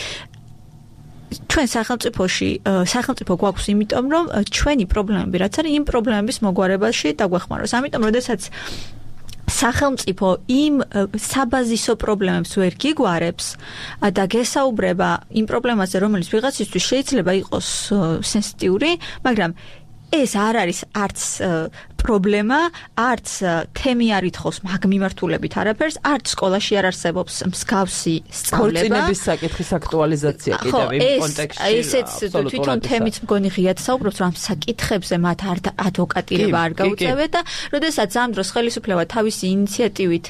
S3: ჩვენ სახელმწიფო გვაქვს, იმიტომ რომ ჩვენი პრობლემები რაც არის, იმ პრობლემების მოგვარებაში დაგვეხმაროს. ამიტომ, როდესაც სახელმწიფო იმ საბაზისო პრობლემებს ვერ გიგვარებს და გესაუბრება იმ პრობლემაზე, რომელიც ვიღაცისთვის შეიძლება იყოს სენსიტიური, მაგრამ ეს არ არის არც პრობლემა, არც თემი არ ითხოვს მაგ მიმართულებით არაფერს, არც სკოლაში არ არსებობს მსგავსი სწავლება.
S1: ქორწინების საკითხის აქტუალიზაცია კიდევ იმ კონტექსტში.
S3: ესეც თვითონ თემით მგონი ღიად საუბრობთ, რომ ამ საკითხებზე მათ ადვოკატირება არ გაუწევთ და როდესაც ამ დროს ხელისუფლება თავისი ინიციატივით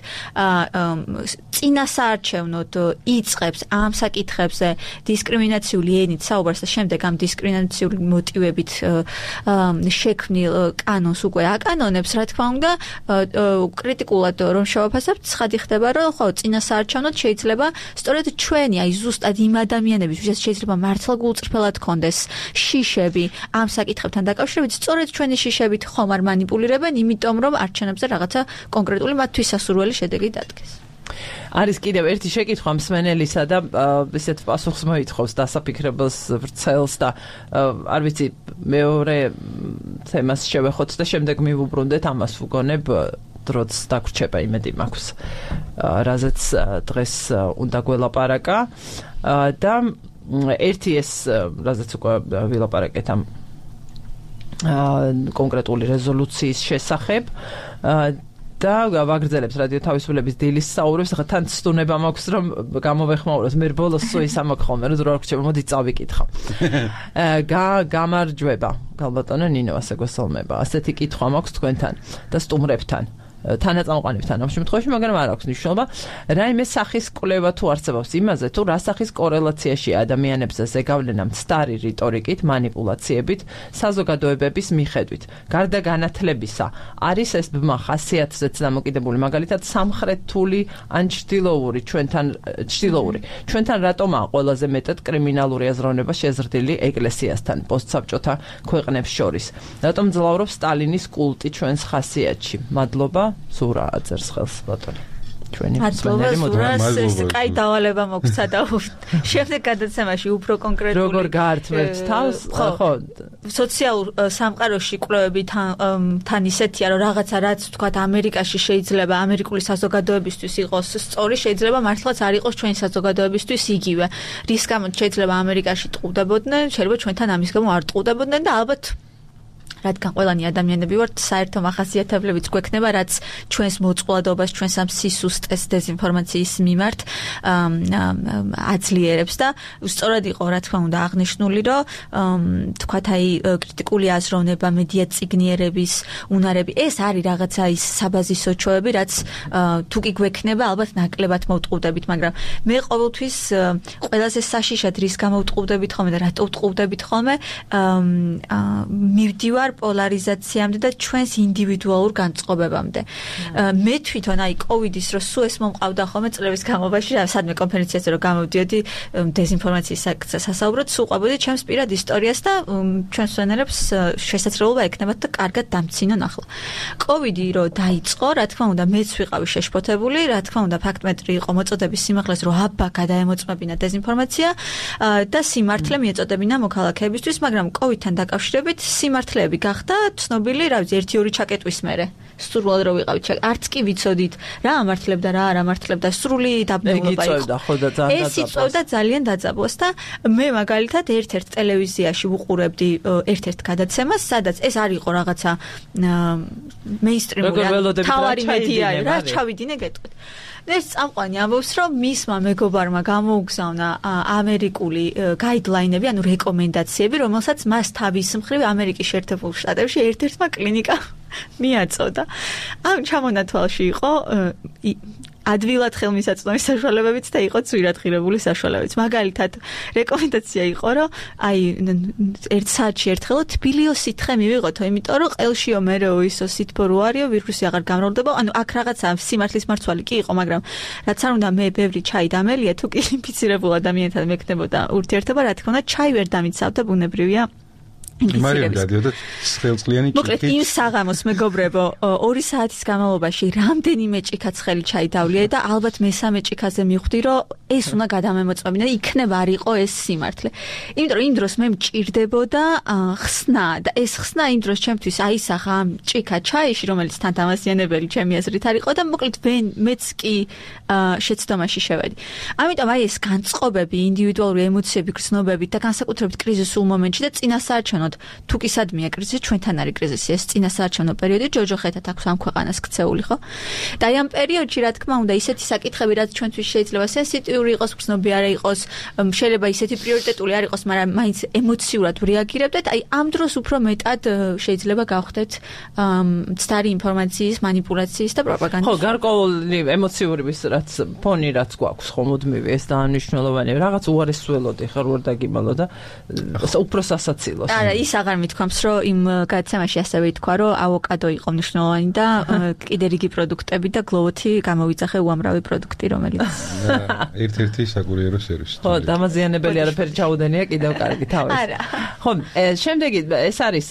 S3: წინასაარჩევნოდ იწყებს ამ საკითხებზე დისკრიმინაციული ენით საუბარს და შემდეგ ამ დისკრიმინაციული მოტივებით შექმნილ კანონს უკვე აკანონებს, რა თქმა უნდა, კრიტიკულად რომ შევაფასებთ, ცხადი ხდება, რომ ხო, წინასაარჩევნოდ შეიძლება სწორედ ჩვენი, აი ზუსტად იმ ადამიანების, ვისაც შეიძლება მართლა გულწრფელად ქონდეს შიშები ამ საკითხებთან დაკავშირებით, სწორედ ჩვენი შიშებით ხომ არ მანიპულირებენ, იმიტომ რომ არჩევნებზე რაღაცა კონკრეტული მათთვის სასურველი შედეგი დადგეს.
S1: არის კიდევ ერთი შეკითხვა მსმენელისა და ესეთ პასუხს მოითხოვს დასაფიქრებელს ვრცელს და არ ვიცი მეორე თემას შევეხოთ და შემდეგ მივუბრუნდეთ ამას ვუგონებ დროც დაგვრჩება იმედი მაქვს რაზეც დღეს უნდა გველაპარაკა და ერთი ეს რაზეც უკვე ვილაპარაკეთ ამ კონკრეტული რეზოლუციის შესახებ და ვაგრძელებთ რადიო თავისუფლების დილის საუბრებს, ახლა თან ცდუნება მაქვს რომ გამოვეხმაუროთ, მე ბოლოს სუის ამაქვს ხოლმე, რომ რა გრჩება, მოდი წავიკითხავ. გამარჯვება, გალბატონო ნინო, ასე გვესალმება. ასეთი კითხვა მაქვს თქვენთან და სტუმრებთან. თანაწამყვანებთან ამ შემთხვევაში, მაგრამ არ აქვს მნიშვნელობა. რაიმე სახის კვლევა თუ არსებობს იმაზე, თუ რა სახის კორელაციაში ადამიანებზე ზეგავლენა მცდარი რიტორიკით, манипуляციებით, საზოგადოებების მიხედვით. გარდა განათლებისა, არის ეს ბმა ხასიათზეც დამოკიდებული, მაგალითად, სამხრეთული ან ჩრდილოური, ჩვენთან რატომაა ყველაზე მეტად კრიმინალური აზროვნება შეზრდილი ეკლესიასთან, პოსტსაბჭოთა ქვეყნებს შორის. რატომ ძლავრობს სტალინის კულტი ჩვენს ხასიათში? მადლობა. სურა აწერს ხელს ბატონი. ჩვენი მსმენელი
S3: მოდელს კაი დავალება მოგცა და შემდეგ გადაცემაში უფრო კონკრეტული
S1: როგორ გაართმევთ თავს ხო
S3: სოციალურ სამყაროში კვლევები თან ისეთია რომ რაღაცა რაც თქვათ ამერიკაში შეიძლება ამერიკული საზოგადოებისთვის იყოს სწორი შეიძლება მართლაც არ იყოს ჩვენი საზოგადოებისთვის იგივე რის გამოც შეიძლება ამერიკაში ტყუდებოდნენ შეიძლება ჩვენთან ამის გამო არ ტყუდებოდნენ და ალბათ რადგან ყველანი ადამიანები ვართ, საერთო მახასიათებლებიც გვექნება, რაც ჩვენს მოწყვლადობას, ჩვენს ამ სისუსტეს დეზინფორმაციის მიმართ აძლიერებს და სწორად იყო, რა თქმა უნდა, აღნიშნული, რომ თქვათ აი კრიტიკული აზროვნება, მედია წიგნიერების უნარები, ეს არის რაღაცა ის საბაზისო ჩვევები, რაც თუ კი გვექნება, ალბათ ნაკლებად მოვტყუდებით, მაგრამ მე ყოველთვის ყველაზე საშიშად რის გამო ვტყუდებით ხოლმე და რატო ვტყუდებით ხოლმე მივდივარ პოლარიზაციამდე და ჩვენს ინდივიდუალურ განწყობებამდე. მე თვითონ აი კოვიდის რო სულ ეს მომყავდა ხოლმე წლების განმავლობაში, სადმე კონფერენციაზე რო გამოვდიოდი დეზინფორმაციის სასაუბროდ, სულ ყვებოდი ჩემს პირად ისტორიას და ჩვენს მსმენელებს შესაძლებლობა ექნებათ და კარგად დამცინონ ახლა. კოვიდი რო დაიწყო, რა თქმა უნდა, მეც ვიყავი შეშფოთებული, რა თქმა უნდა, ფაქტმეტრი იყო მოწოდების სიმაღლეს, რომ აბა გადაემოწმებინა დეზინფორმაცია და სიმართლე მიეწოდებინა მოქალაქეებისთვის, მაგრამ კოვიდთან დაკავშირებით სიმართლეები გახდა ცნობილი, რა ვიცი, 1-2 ჩაკეტვის მერე. სრულად რო ვიყავით, არც კი ვიცოდით რა ამართლებდა, რა არ ამართლებდა, სრული დაბნელობა იყო. ეს იწვევდა ძალიან დაძაბვას და მე მაგალითად ერთ-ერთ ტელევიზიაში ვუყურებდი ერთ-ერთ გადაცემას, სადაც ეს არ იყო რაღაცა მეინსტრიმული თავარი მედია, რა ჩავიდინე გეტყვით. ეს წამყვანი ამბობს, რომ მისმა მეგობარმა გამოუგზავნა ამერიკული გაიდლაინები, ანუ რეკომენდაციები, რომელსაც მას თავის მხრივ ამერიკის შეერთებულ შტატებში ერთ-ერთმა კლინიკამ მიაწოდა. ამ ჩამონათვალში იყო ადვილად ხელმისაწვდომი საშუალებებიც და იყო ძვირადღირებული საშუალებებიც. მაგალითად, რეკომენდაცია იყო, რომ აი 1 საათში ერთხელ თბილიო სითხე მივიღოთო, იმიტომ რომ ყელშიო მერეო ისო სითბო რო არისო, ვირუსი აღარ გამრავლდება. ანუ აქ რაღაცა სიმართლის მარცვალი კი იყო, მაგრამ რაც არ უნდა მე ბევრი ჩაი დამელია, თუ კი ინფიცირებულ ადამიანთან მექნებოდა ურთიერთობა, რა თქმა უნდა, ჩაი ვერ დამიცავდა, ბუნებრივია.
S2: მარიამ გადიოდა ცხელწლიანი ჭიქით.
S3: მოკლედ იმ საღამოს მეგობრებო 2 საათის განმავლობაში რამდენიმე ჭიქა ცხელი ჩაი დავლიე და ალბათ მესამე ჭიქაზე მივხვდი რომ ეს უნდა გადამემოწმებინა და იქნება არ იყო ეს სიმართლე. იმიტომ რომ იმ დროს მე მჭირდებოდა ხსნა და ეს ხსნა იმ დროს ჩემთვის აისახა ამ ჭიქა ჩაიში რომელიც თან დამასიანებელი ჩემი აზრით არ იყო და მოკლედ მეც კი შეცდომაში შევედი. ამიტომ აი ეს განწყობები, ინდივიდუალური ემოციები, გრძნობები და განსაკუთრებით კრიზისულ მომენტში და წინასაარჩევნო თუ კი სადმეა კრიზისი, ჩვენთან არის კრიზისი, ეს წინასაარჩევნო პერიოდი, ჯოჯოხეთად აქვს ამ ქვეყანას ქცეული, ხო? და აი ამ პერიოდში, რა თქმა უნდა, ისეთი საკითხები, რაც ჩვენთვის შეიძლება სენსიტიური იყოს, გრძნობი არ იყოს, შეიძლება ისეთი პრიორიტეტული არ იყოს, მაგრამ მაინც ემოციურად ვრეაგირებდეთ, აი ამ დროს უფრო მეტად შეიძლება გავხდეთ მცდარი ინფორმაციის, манипуляციის და პროპაგანდის.
S1: ხო, გარკვეული ემოციური რაც ფონი რაც გვაქვს, ხო, მუდმივი ეს დანიშნულოვანი, რაღაც უარესველოდი ხარ ვერ დაგიმალო და უფრო სასაცილოს.
S3: არა, ის აღარ მithქვამს, რომ იმ გადაცემაში ასევე ითქვა, რომ ავოკადო იყო მნიშვნელოვანი და კიდე რიგი პროდუქტები და გლოვოთი გამოვიძახე უამრავი პროდუქტი, რომელიც
S2: ერთ-ერთი საკურიერო სერვისი.
S1: ხო, დამაზიანებელი არაფერი ჩაუდენია კიდევ კარგი თავის.
S3: არა.
S1: ხო, შემდეგი ეს არის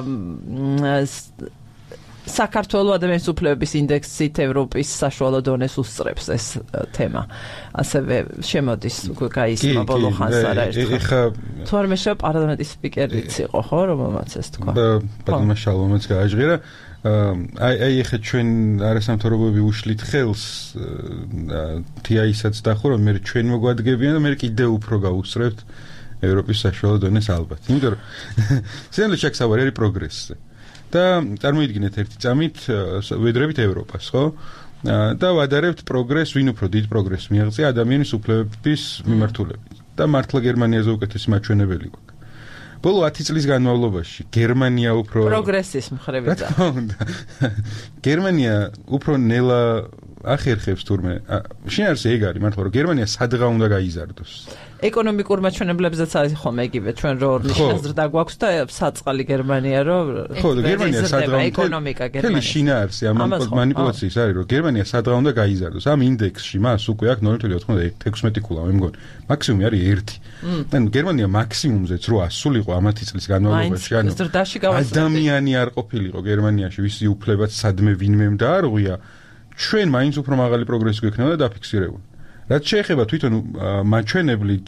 S1: საქართველოს ადამიანის უფლებების ინდექსით ევროპის საშუალო დონეს უსწრებს ეს თემა. ასევე შემოდის უკვე გაისმა ბოლო ხანს არაერთხელ. თუ არ მეშვა პარლამენტის სპიკერიც იყო, ხო, რომელმაც ეს თქვა.
S2: პატიმარ შალომაც გააჟღერა. აი ეხა ჩვენ არასამთავრობოები უშლით ხელს TI-საც დახო, რომ მე ჩვენ მოგვადგებიან და მე კიდევ უფრო გავუსწრებთ ევროპის საშუალო დონეს ალბათ. იმიტომ რომ სინამდვილეში შექსავარი არის პროგრესზე. და წარმოიდგინეთ ერთი წამით ვედრებით ევროპას, ხო? და ვადარებთ პროგრესს, ვინ უფრო დიდ პროგრესს მიაღწია ადამიანის უფლებების მიმართულებით. და მართლა გერმანიაზე უკეთესი მაჩვენებელი გვაქვს. ბოლო 10 წლის განმავლობაში გერმანია უფრო
S1: პროგრესის მხრებიდან.
S2: რა თქმა უნდა. გერმანია უფრო ნელა ახერხებს თურმე. შინაარსი ეგ არის, მართლა რომ გერმანია სადღა უნდა გაიზარდოს.
S1: ეკონომიკურ მაჩვენებლებზეც არის ხომ იგივე ჩვენ რო ნიშნაზრდა გვაქვს და საწყალი გერმანია რომ
S2: ხო და გერმანია სადღა
S1: ეკონომიკა გერმანია
S2: შინაარსი ამ манипуляციის არის რომ გერმანია სადღა უნდა გაიზარდოს ამ ინდექსში მას უკვე აქვს 0.96 ქულა მე მგონი მაქსიმუმი არის 1 ანუ გერმანია მაქსიმუმზეც რო ასულიყო ამ 10 წლის განმავლობაში ანუ ადამიანი არ ყოფილიყო გერმანიაში ვისი უფლებაც სადმე ვინმემ დაარღვია ჩვენ მაინც უფრო მაღალი პროგრესი გვექნება და დაფიქსირებული. რაც შეეხება თვითონ მაჩვენებლით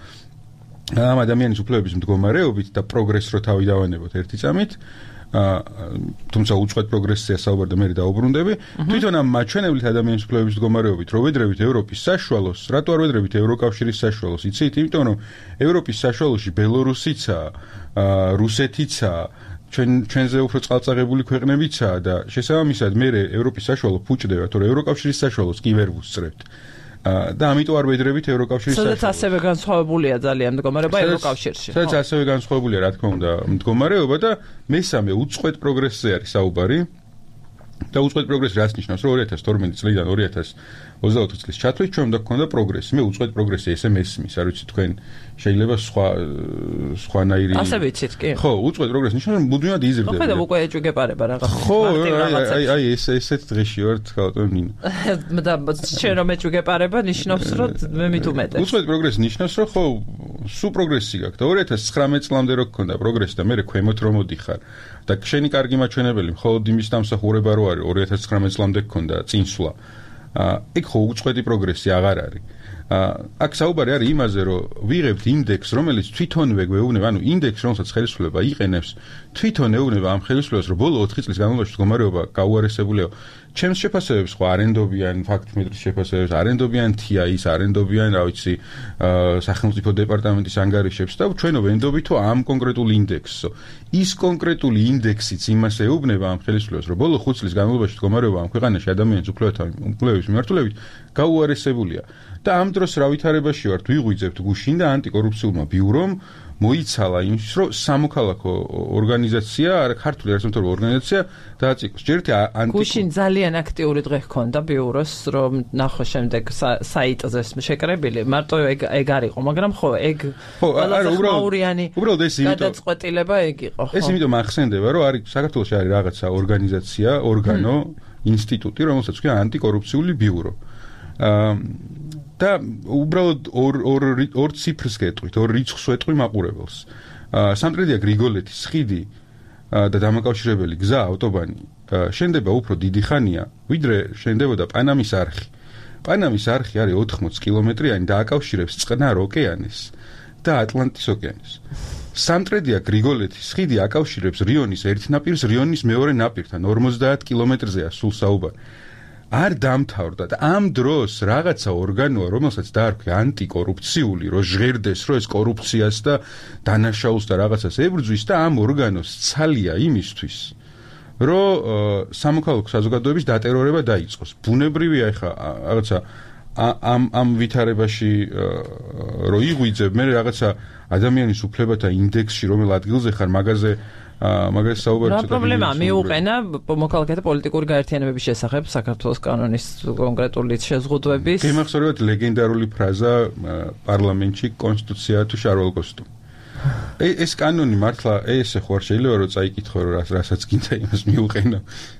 S2: ამ ადამიანის უფლებების მდგომარეობით და პროგრესს რო თავი დავანებოთ ერთი წამით, თუმცა უწყვეტ პროგრესია საუბარი და მე დაუბრუნდები, თვითონ ამ მაჩვენებლით ადამიანის უფლებების მდგომარეობით რო ვედრებით ევროპის საშუალოს, რატო არ ვედრებით ევროკავშირის საშუალოს? იცით, იმიტომ რომ ევროპის საშუალოში ბელორუსიცაა, რუსეთიცაა, ჩვენზე უფრო წყალწაღებული ქვეყნებიცაა და შესაბამისად მე ევროპის საშუალო ფუჭდება, თორე ევროკავშირის საშუალოს კი ვერ ვუსწრებთ. და ამიტომ არ ვედრებით ევროკავშირის
S1: საშუალოს. სადაც ასევე განსხვავებულია ძალიან მდგომარეობა ევროკავშირში.
S2: სადაც ასევე განსხვავებულია, რა თქმა უნდა, მდგომარეობა და მესამე უწყვეტ პროგრესზე არის საუბარი. და უწყვეტ პროგრესი რაც ნიშნავს, რომ 2012 წლიდან 2024 წლის ჩათვლით ჩვენ უნდა გქონდა პროგრესი. მე უწყვეტ პროგრესი ესე მესმის, არ ვიცი თქვენ შეიძლება სხვანაირი
S1: ასე ვიცით კი?
S2: ხო, უწყვეტ პროგრესი ნიშნავს, რომ მუდმივად იზრდება.
S1: ხო, და უკვე ეჭვგეპარება რაღაც.
S2: ხო, აი ესეთ დღეში ვართ ხალხო ნინო.
S1: და შენ რომ ეჭვგეპარება ნიშნავს, რომ მე მით უმეტეს.
S2: უწყვეტ პროგრესი ნიშნავს, რომ ხო, სულ პროგრესი გაქვს და 2019 წლამდე რო გქონდა პროგრესი და მე ქვემოთ რომ მოდიხარ. და შენი კარგი მაჩვენებელი მხოლოდ იმის დამსახურება რო არის 2019 წლამდე გქონდა წინსვლა. იქ ხო უწყვეტი პროგრესი აღარ არის. აქ საუბარი არის იმაზე, რომ ვიღებთ ინდექსს, რომელიც თვითონვე გვეუბნება, ანუ ინდექსს, რომელსაც ხელისუფლება იყენებს, თვითონ ეუბნება ამ ხელისუფლებას, რომ ბოლო 4 წლის განმავლობაში მდგომარეობა გაუარესებულია. ჩემს შეფასებებს ხო არენდობიან ფაქტმეტრის შეფასებებს, არენდობიან TI-ს, არენდობიან, რა ვიცი, სახელმწიფო დეპარტამენტის ანგარიშებს და ჩვენო ვენდობითო ამ კონკრეტულ ინდექსს. ის კონკრეტული ინდექსიც იმას ეუბნება ამ ხელისუფლებას, რომ ბოლო 5 წლის განმავლობაში მდგომარეობა ამ ქვეყანაში ადამიანის უფლებების მიმართულებით გაუარესებულია. და ამ დროს რა ვითარებაში ვართ, ვიღვიძებთ გუშინ და ანტიკორუფციულმა ბიურომ მოიცალა იმის, რომ სამოქალაქო ორგანიზაცია, ქართული არასამთავრობო ორგანიზაცია დააწიკოს. ჯერეთი
S1: გუშინ ძალიან აქტიური დღე ჰქონდა ბიუროს, რომ ნახო შემდეგ საიტზე შეკრებილი, მარტო ეგ არ იყო, მაგრამ ხო, ეგ
S2: არა, უბრალოდ ეს იმიტომ
S1: გადაწყვეტილება ეგ იყო.
S2: ეს იმიტომ ახსენდება, რომ არის საქართველოში არის რაღაცა ორგანიზაცია, ორგანო, ინსტიტუტი, რომელსაც ქვია ანტიკორუფციული ბიურო. და უბრალოდ ორ ციფრს გეტყვით, ორ რიცხვს ვეტყვი მაყურებელს. სამტრედია გრიგოლეთის ხიდი და დამაკავშირებელი გზა, ავტობანი შენდება უფრო დიდი ხანია, ვიდრე შენდებოდა პანამის არხი. პანამის არხი არის 80 კილომეტრიანი და აკავშირებს წყნარ ოკეანეს და ატლანტის ოკეანეს. სამტრედია გრიგოლეთის ხიდი აკავშირებს რიონის ერთ ნაპირს რიონის მეორე ნაპირთან 50 კილომეტრზეა სულ საუბარი. არ დამთავრდა და ამ დროს რაღაცა ორგანოა, რომელსაც დაარქვია ანტიკორუფციული, რომ ჟღერდეს, რომ ეს კორუფციას და დანაშაულს და რაღაცას ებრძვის და ამ ორგანოს ცალია იმისთვის, რომ სამოქალაქო საზოგადოების დატერორება დაიწყოს. ბუნებრივია ეხა რაღაცა ამ ვითარებაში რომ იღვიძებ, მე რაღაცა ადამიანის უფლებათა ინდექსში რომელ ადგილზე ხარ, მაგაზე საუბარი
S1: რა პრობლემაა მიუყენა მოქალაქეთა პოლიტიკური გაერთიანებების შესახებ საქართველოს კანონის კონკრეტული შეზღუდვების.
S2: გემახსოვრებათ ლეგენდარული ფრაზა პარლამენტში კონსტიტუცია თუ შარვალ-კოსტუმი. ეს კანონი მართლა ესე ხო არ შეიძლება რომ წაიკითხო რომ რასაც გინდა იმას მიუყენო.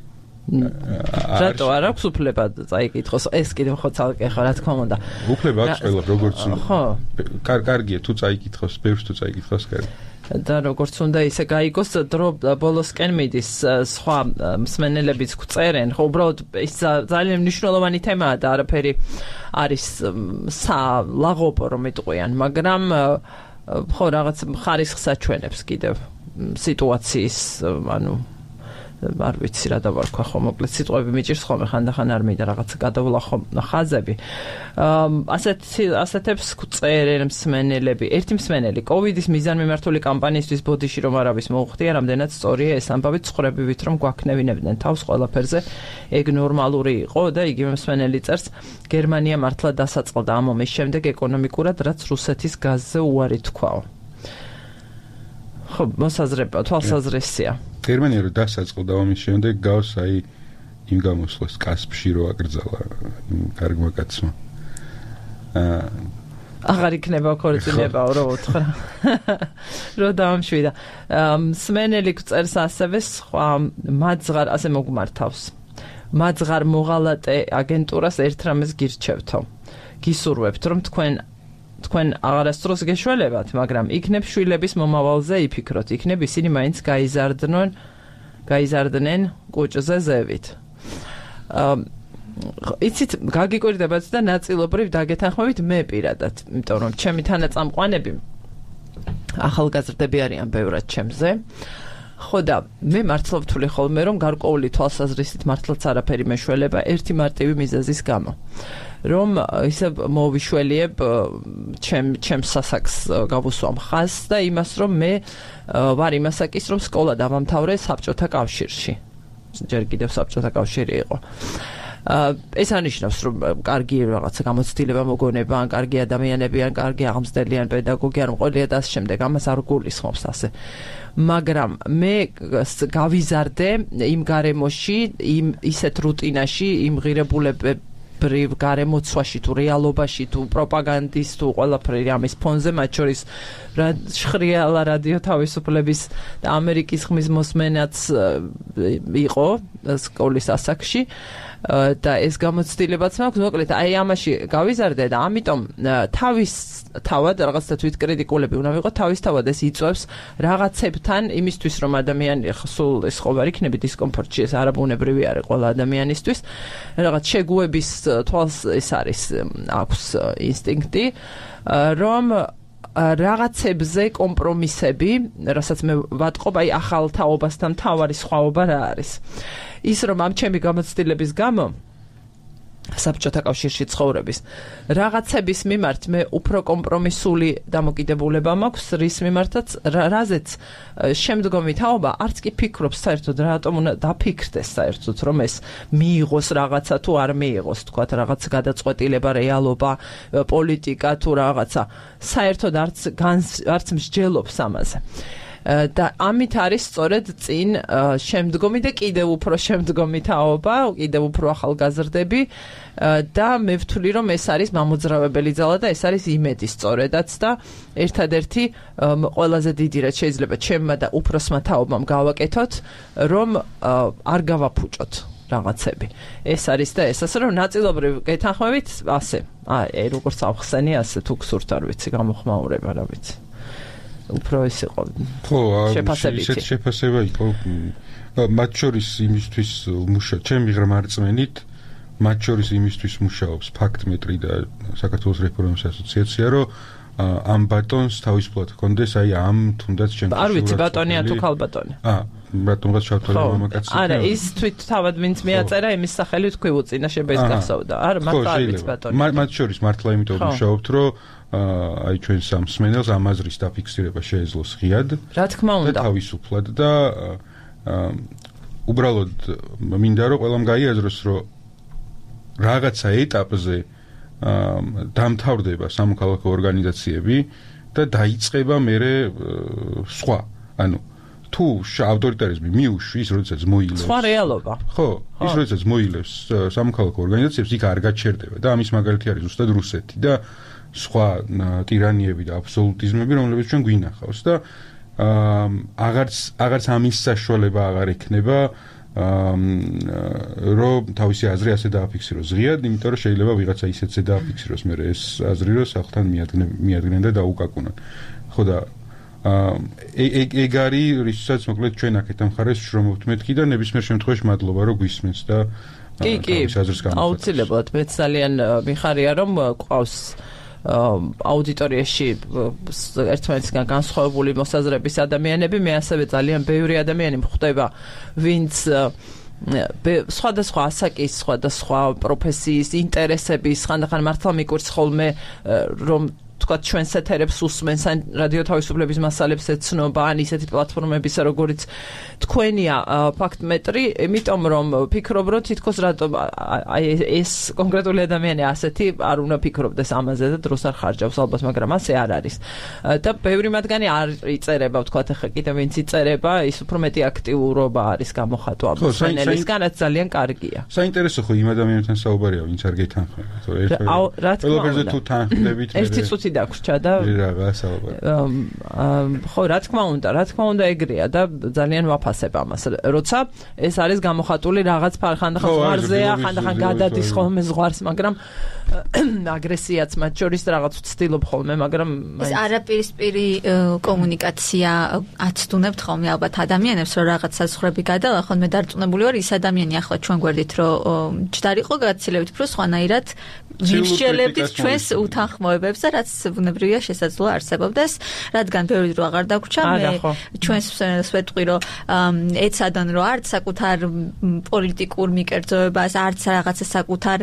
S1: რატო არ აქვს უფლება წაიკითხოს? ეს კიდევ ხო ცალკე ხარ, რა თქმა უნდა.
S2: უფლება აქვს ყველა როგორც უნდა.
S1: ხო.
S2: კარგია თუ წაიკითხოს, ბევრს თუ წაიკითხოს კარგი.
S1: და როგორც უნდა ისე გაიგოს, დრო ბოლოსკენ მიდის, სხვა მსმენელებიც გვწერენ, ხო უბრალოდ ის ძალიან მნიშვნელოვანი თემაა და არაფერი არის ლაღობო რომ იტყვიან, მაგრამ ხო რაღაც ხარისხს აჩვენებს კიდევ სიტუაციის, ანუ არ ვიცი რა დავარქვა ხო, მოკლედ სიტყვები მიჭირს ხოლმე ხანდახან არ მინდა რაღაც გადავლახო ხაზები. ასეთებს წერენ მსმენელები. ერთი მსმენელი კოვიდის მიზანმიმართული კამპანიისთვის ბოდიში რომ არავის მოუხდია, რამდენად სწორია ეს ამბავი ცხოვრებივით რომ გვაქნევინებდნენ თავს ყველაფერზე. ეგ ნორმალური იყო და იგივე მსმენელი წერს, გერმანია მართლა დასაწყდა ამ ომის შემდეგ ეკონომიკურად, რაც რუსეთის გაზზე უარი თქვაო. ხო, მოსაზრება, თვალსაზრისია.
S2: გერმანია რო დასაწყდა ომის შემდეგ გავს აი იმ გამოსვლას კასპში რო აკრძალა კარგმა კაცმა.
S1: აღარ იქნება ქორწინებაო რო უთხრა. რო დაამშვიდა. მსმენელი წერს ასევე სხვა მაძღარ ასე მოგმართავს. მაძღარ მოღალატე აგენტურას ერთ რამეს გირჩევთო. გისურვებთ რომ თქვენ აღარასდროს გეშველებათ, მაგრამ იქნებ შვილების მომავალზე იფიქროთ, იქნებ ისინი მაინც გაიზარდნენ კუჭზე ზევით. იცით, გაგიკვირდებათ და ნაწილობრივ დაგეთანხმებით მე პირადად, იმიტომ რომ ჩემი თანაწამყვანები ახალგაზრდები არიან ბევრად ჩემზე. ხო და მე მართლა ვთვლი ხოლმე რომ გარკვეული თვალსაზრისით მართლაც არაფერი მეშველება ერთი მარტივი მიზეზის გამო. რომ ისე მოვიშველიებ ჩემს სასაკს გავუსვამ ხაზს და იმას რომ მე ვარ იმასაკის რომ სკოლა დავამთავრე საბჭოთა კავშირში. ჯერ კიდევ საბჭოთა კავშირი იყო. ეს ანიშნავს რომ კარგი რაღაცა გამოცდილება მოგონება, ან კარგი ადამიანები, ან კარგი აღმზრდელი, ან პედაგოგი, ან ყველია და ამ შემდეგ ამას არ გულისხმობს ასე. მაგრამ მე გავიზარდე იმ გარემოში, იმ ისეთ რუტინაში, იმ ღირებულებრივ გარემოცვაში თუ რეალობაში თუ პროპაგანდის თუ ყველაფერი ამის ფონზე, მათ შორის შხრიალა რადიო თავისუფლების და ამერიკის ხმის მოსმენაც იყო სკოლის ასაკში. და ეს გამოცდილებაც მაქვს, მოკლედ აი ამაში გავიზარდე და ამიტომ თავად რაღაცა თვითკრიტიკულები უნდა ვიყო, თავისთავად ეს იწვევს რაღაცებთან იმისთვის რომ ადამიანი სულ ეს ხოვარ იქნება დისკომფორტში, ეს არაბუნებრივი არის ყველა ადამიანისთვის, რაღაც შეგუების თვალს ეს არის აქვს ინსტინქტი, რომ რაღაცებზე კომპრომისები, რასაც მე ვატყობ, აი ახალ თაობასთან თავარი სხვაობა რა არის. ის რომ ამ ჩემი გამოცდილების გამო საბჭოთა კავშირში ცხოვრების რაღაცების მიმართ მე უფრო კომპრომისული დამოკიდებულება მაქვს, რის მიმართაც რაზეც შემდგომი თაობა არც კი ფიქრობს საერთოდ რატომ უნდა დაფიქრდეს საერთოდ რომ ეს მიიღოს რაღაცა თუ არ მიიღოს, თქვათ რაღაც გადაწყვეტილება, რეალობა, პოლიტიკა თუ რაღაცა საერთოდ არც მსჯელობს ამაზე. და ამით არის სწორედ წინ შემდგომი და კიდევ უფრო შემდგომი თაობა, კიდევ უფრო ახალგაზრდები და მე ვთვლი რომ ეს არის მამოძრავებელი ძალა და ეს არის იმედი სწორედაც და ერთადერთი ყველაზე დიდი რაც შეიძლება ჩემმა და უფროსმა თაობამ გავაკეთოთ, რომ არ გავაფუჭოთ რაღაცები. ეს არის და ეს ასე რომ ნაწილობრივ გეთანხმებით ასე. აი როგორც ავხსენი ასე თუ გსურთ არ ვიცი გამოხმაურება რა ვიცი. უფრო ეს იყო.
S2: ხო, ისეთ შეფასება იყო. მათ შორის იმისთვის ჩემი ღრმარწმენით, მათ შორის იმისთვის მუშაობს ფაქტმეტრი და საქართველოს რეფორმების ასოციაცია, რომ ამ ბატონს თავისუფლად ჰქონდეს აი ამ თუნდაც ჩემთვის.
S1: არ ვიცი ბატონია თუ ქალბატონი.
S2: ბატონღაც შავთვალე მამაკაცი.
S1: არა, ის თვით თავად ვინც მიაწერა, იმის სახელი თქვი უწინაშე ეს გახსოვდა. არა, მართლა არ ვიცი ბატონი.
S2: მათ შორის მართლა იმიტომ მუშაობთ, რომ აი ჩვენ სამსმენელს ამ აზრის დაფიქსირება შეეძლოს ღიად.
S1: რა თქმა უნდა.
S2: და თავისუფლად და უბრალოდ მინდა რომ ყველამ გაიაზროს, რომ რაღაცა ეტაპზე დამთავრდება სამოქალაქო ორგანიზაციები და დაიწყება მერე სხვა. ანუ თუ ავტორიტარიზმი მიუშვი, როდესაც მოილევს.
S1: სხვა რეალობა.
S2: ხო, ის როდესაც მოილევს სამოქალაქო ორგანიზაციებს, იქ არ გაჩერდება და ამის მაგალითი არის ზუსტად რუსეთი და სხვა ტირანიები და აბსოლუტიზმები, რომლებიც ჩვენ გვინახავს და აღარც ამის საშუალება აღარ ექნება, რომ თავისი აზრი ასე დააფიქსიროს ღიად, იმიტომ რომ შეიძლება ვიღაცა ისეთზე დააფიქსიროს მე ეს აზრი, რომ სახლთან მიადგნენ და დაუკაკუნონ. ხო და ეგ არის რისთვისაც მოკლედ ჩვენ აქეთ ამ ხარეს შრომობთ მეთქი და ნებისმიერ შემთხვევაში მადლობა რომ გვისმენს და
S1: კი, აუცილებლად მეც ძალიან მიხარია რომ ყავს აუდიტორიაში ერთმანეთისგან განსხვავებული მოსაზრების ადამიანები, მე ასევე ძალიან ბევრი ადამიანი მხვდება, ვინც სხვადასხვა ასაკის, სხვადასხვა პროფესიის, ინტერესების, ხანდახან მართლა მიკვირს ხოლმე რომ თქვა ჩვენს ეთერებს უსმენს ან რადიო თავისუფლების მასალებს ეცნობა ან ისეთი პლატფორმებისა როგორიც თქვენია ფაქტმეტრი, იმიტომ რომ ფიქრობ რომ თითქოს რატომ აი ეს კონკრეტული ადამიანი ასეთი არ უნდა ფიქრობდეს ამაზე და დროს არ ხარჯავს ალბათ, მაგრამ ასე არ არის. და ბევრი მათგანი არ იწერება, თქვა ახლა კიდევ ვინც იწერება, ის უფრო მეტი აქტიურობა არის გამოხატვა მოსმენელისგანაც ძალიან კარგია.
S2: საინტერესო ხო იმ ადამიანებთან საუბარია, ვინც არ გეთანხმება, თორე ყველაფერზე თუ თანხმდებით
S1: ერთი წუთი დაგვრჩა და ხო რა თქმა უნდა ეგრეა და ძალიან ვაფასებ ამას როცა ეს არის გამოხატული რაღაც ხანდახან ზღვარზეა ხანდახან გადადის ხოლმე ზღვარს მაგრამ აგრესიაც მათ შორის რაღაც ვცდილობ ხოლმე მაგრამ
S3: ეს არაპირისპირი კომუნიკაცია აცდუნებთ ხოლმე ალბათ ადამიანებს რომ რაღაც საზღვრები გადალახონ მე დარწმუნებული ვარ ის ადამიანი ახლა ჩვენ გვერდით რომ ჯდარიყო გაცილებით უფრო სხვანაირად ვიმსჯელებდით ჩვენს უთანხმოებებს და რაც ბუნებრივია შესაძლოა არსებობდეს რადგან ბევრი დრო აღარ დაგვრჩა მე ჩვენს ვეტყვი რომ ეცადონ რომ არც საკუთარ პოლიტიკურ მიკერძოებას არც რაღაცა საკუთარ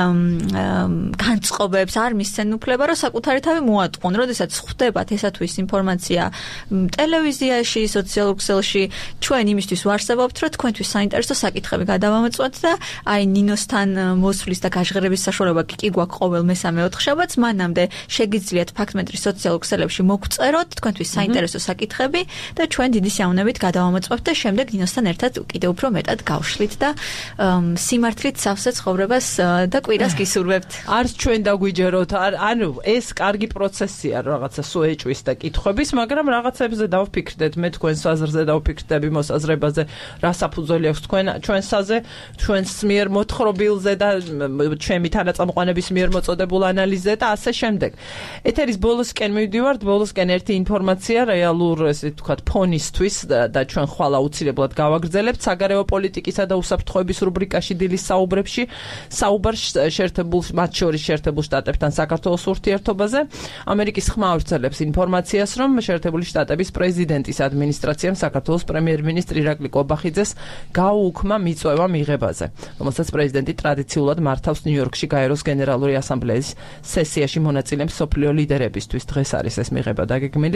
S3: განწყობებს არ მისცენ უფლება რომ საკუთარი თავი მოატყონ როდესაც ხვდებათ ესა თუ ის ინფორმაცია ტელევიზიაში სოციალურ ქსელში ჩვენ იმისთვის ვარსებობთ რომ თქვენთვის საინტერესო საკითხები გადავამოწმოთ და აი ნინოსთან მოსვლის და გაჟღერების საშუალება კი გვაქვს ყოველ მესამე ოთხშაბათს მანამდე შეგიძლიათ ფაქტმეტრის სოციალურ ქსელებში მოგწეროთ თქვენთვის საინტერესო საკითხები და ჩვენ დიდი სიამოვნებით გადავამოწმებთ და შემდეგ ნინოსთან ერთად კიდევ უფრო მეტად გავშლით და სიმართლით სავსე ცხოვრებას და კვირას გისურვებთ
S1: არც ჩვენ დაგვიჯეროთ ანუ ეს კარგი პროცესია რაღაცა სოეჭვის და კითხვების მაგრამ რაღაცებზე დავფიქრდეთ მე თქვენს აზრზე დავფიქრდები მოსაზრებაზე რა საფუძველი აქვს ჩვენსაზე ჩვენს მიერ მოთხრობილზე და ჩემი თანაწამყვანების მიერ მოწოდებულ ანალიზზე და ასე შემდეგ ეთერის ბოლოსკენ მივდივართ ბოლოსკენ ერთი ინფორმაცია რეალურ ესე ვთქვათ ფონისთვის და ჩვენ ხვალ აუცილებლად გავაგრძელებთ საგარეო პოლიტიკისა და უსაფრთხოების რუბრიკაში დილის საუბრებში საუბარს შეერთებულ მათ შორის შეერთებულ შტატებთან საქართველოს ურთიერთობაზე ამერიკის ხმა ავრცელებს ინფორმაციას რომ შეერთებული შტატების პრეზიდენტის ადმინისტრაციამ საქართველოს პრემიერ-მინისტრ ირაკლი კობახიძეს გაუუქმა მიწვევა მიღებაზე რომელსაც პრეზიდენტი ტრადიციულად მართავს ნიუ-იორკში გაეროს გენერალური ასამბლეის სესიაში მონაწილე მსოფლიო ლიდერებისთვის დღეს არის ეს მიღება დაგეგმილი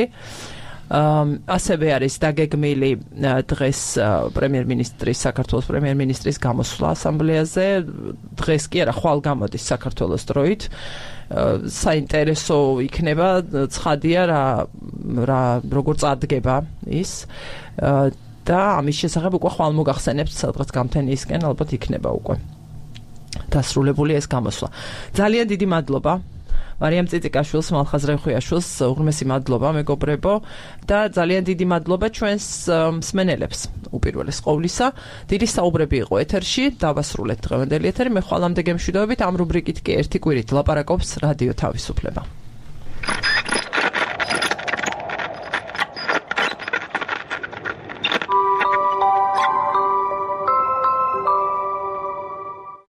S1: ასევე არის დაგეგმილი დღეს პრემიერ-მინისტრის საქართველოს პრემიერ-მინისტრის გამოსვლა ასამბლეაზე დღეს კი არა ხვალ გამოდის საქართველოს დროით საინტერესო იქნება ცხადია რა როგორ წარდგება ის და ამის შესახებ უკვე ხვალ მოგახსენებთ სადღაც გამთენიისკენ ალბათ იქნება უკვე დასრულებული ეს გამოსვლა ძალიან დიდი მადლობა მარიამ წიწიკაშვილს, მალხაზრე ხვიაშვილს უღრმესი მადლობა მეგობრებო და ძალიან დიდი მადლობა ჩვენს მსმენელებს უპირველეს ყოვლისა. დიდი საუბრები იყო ეთერში, დავასრულეთ დღევანდელი ეთერი. მე ხვალამდე გემშვიდობებით ამ რუბრიკით კი ერთი კვირით ლაპარაკობს რადიო თავისუფლება.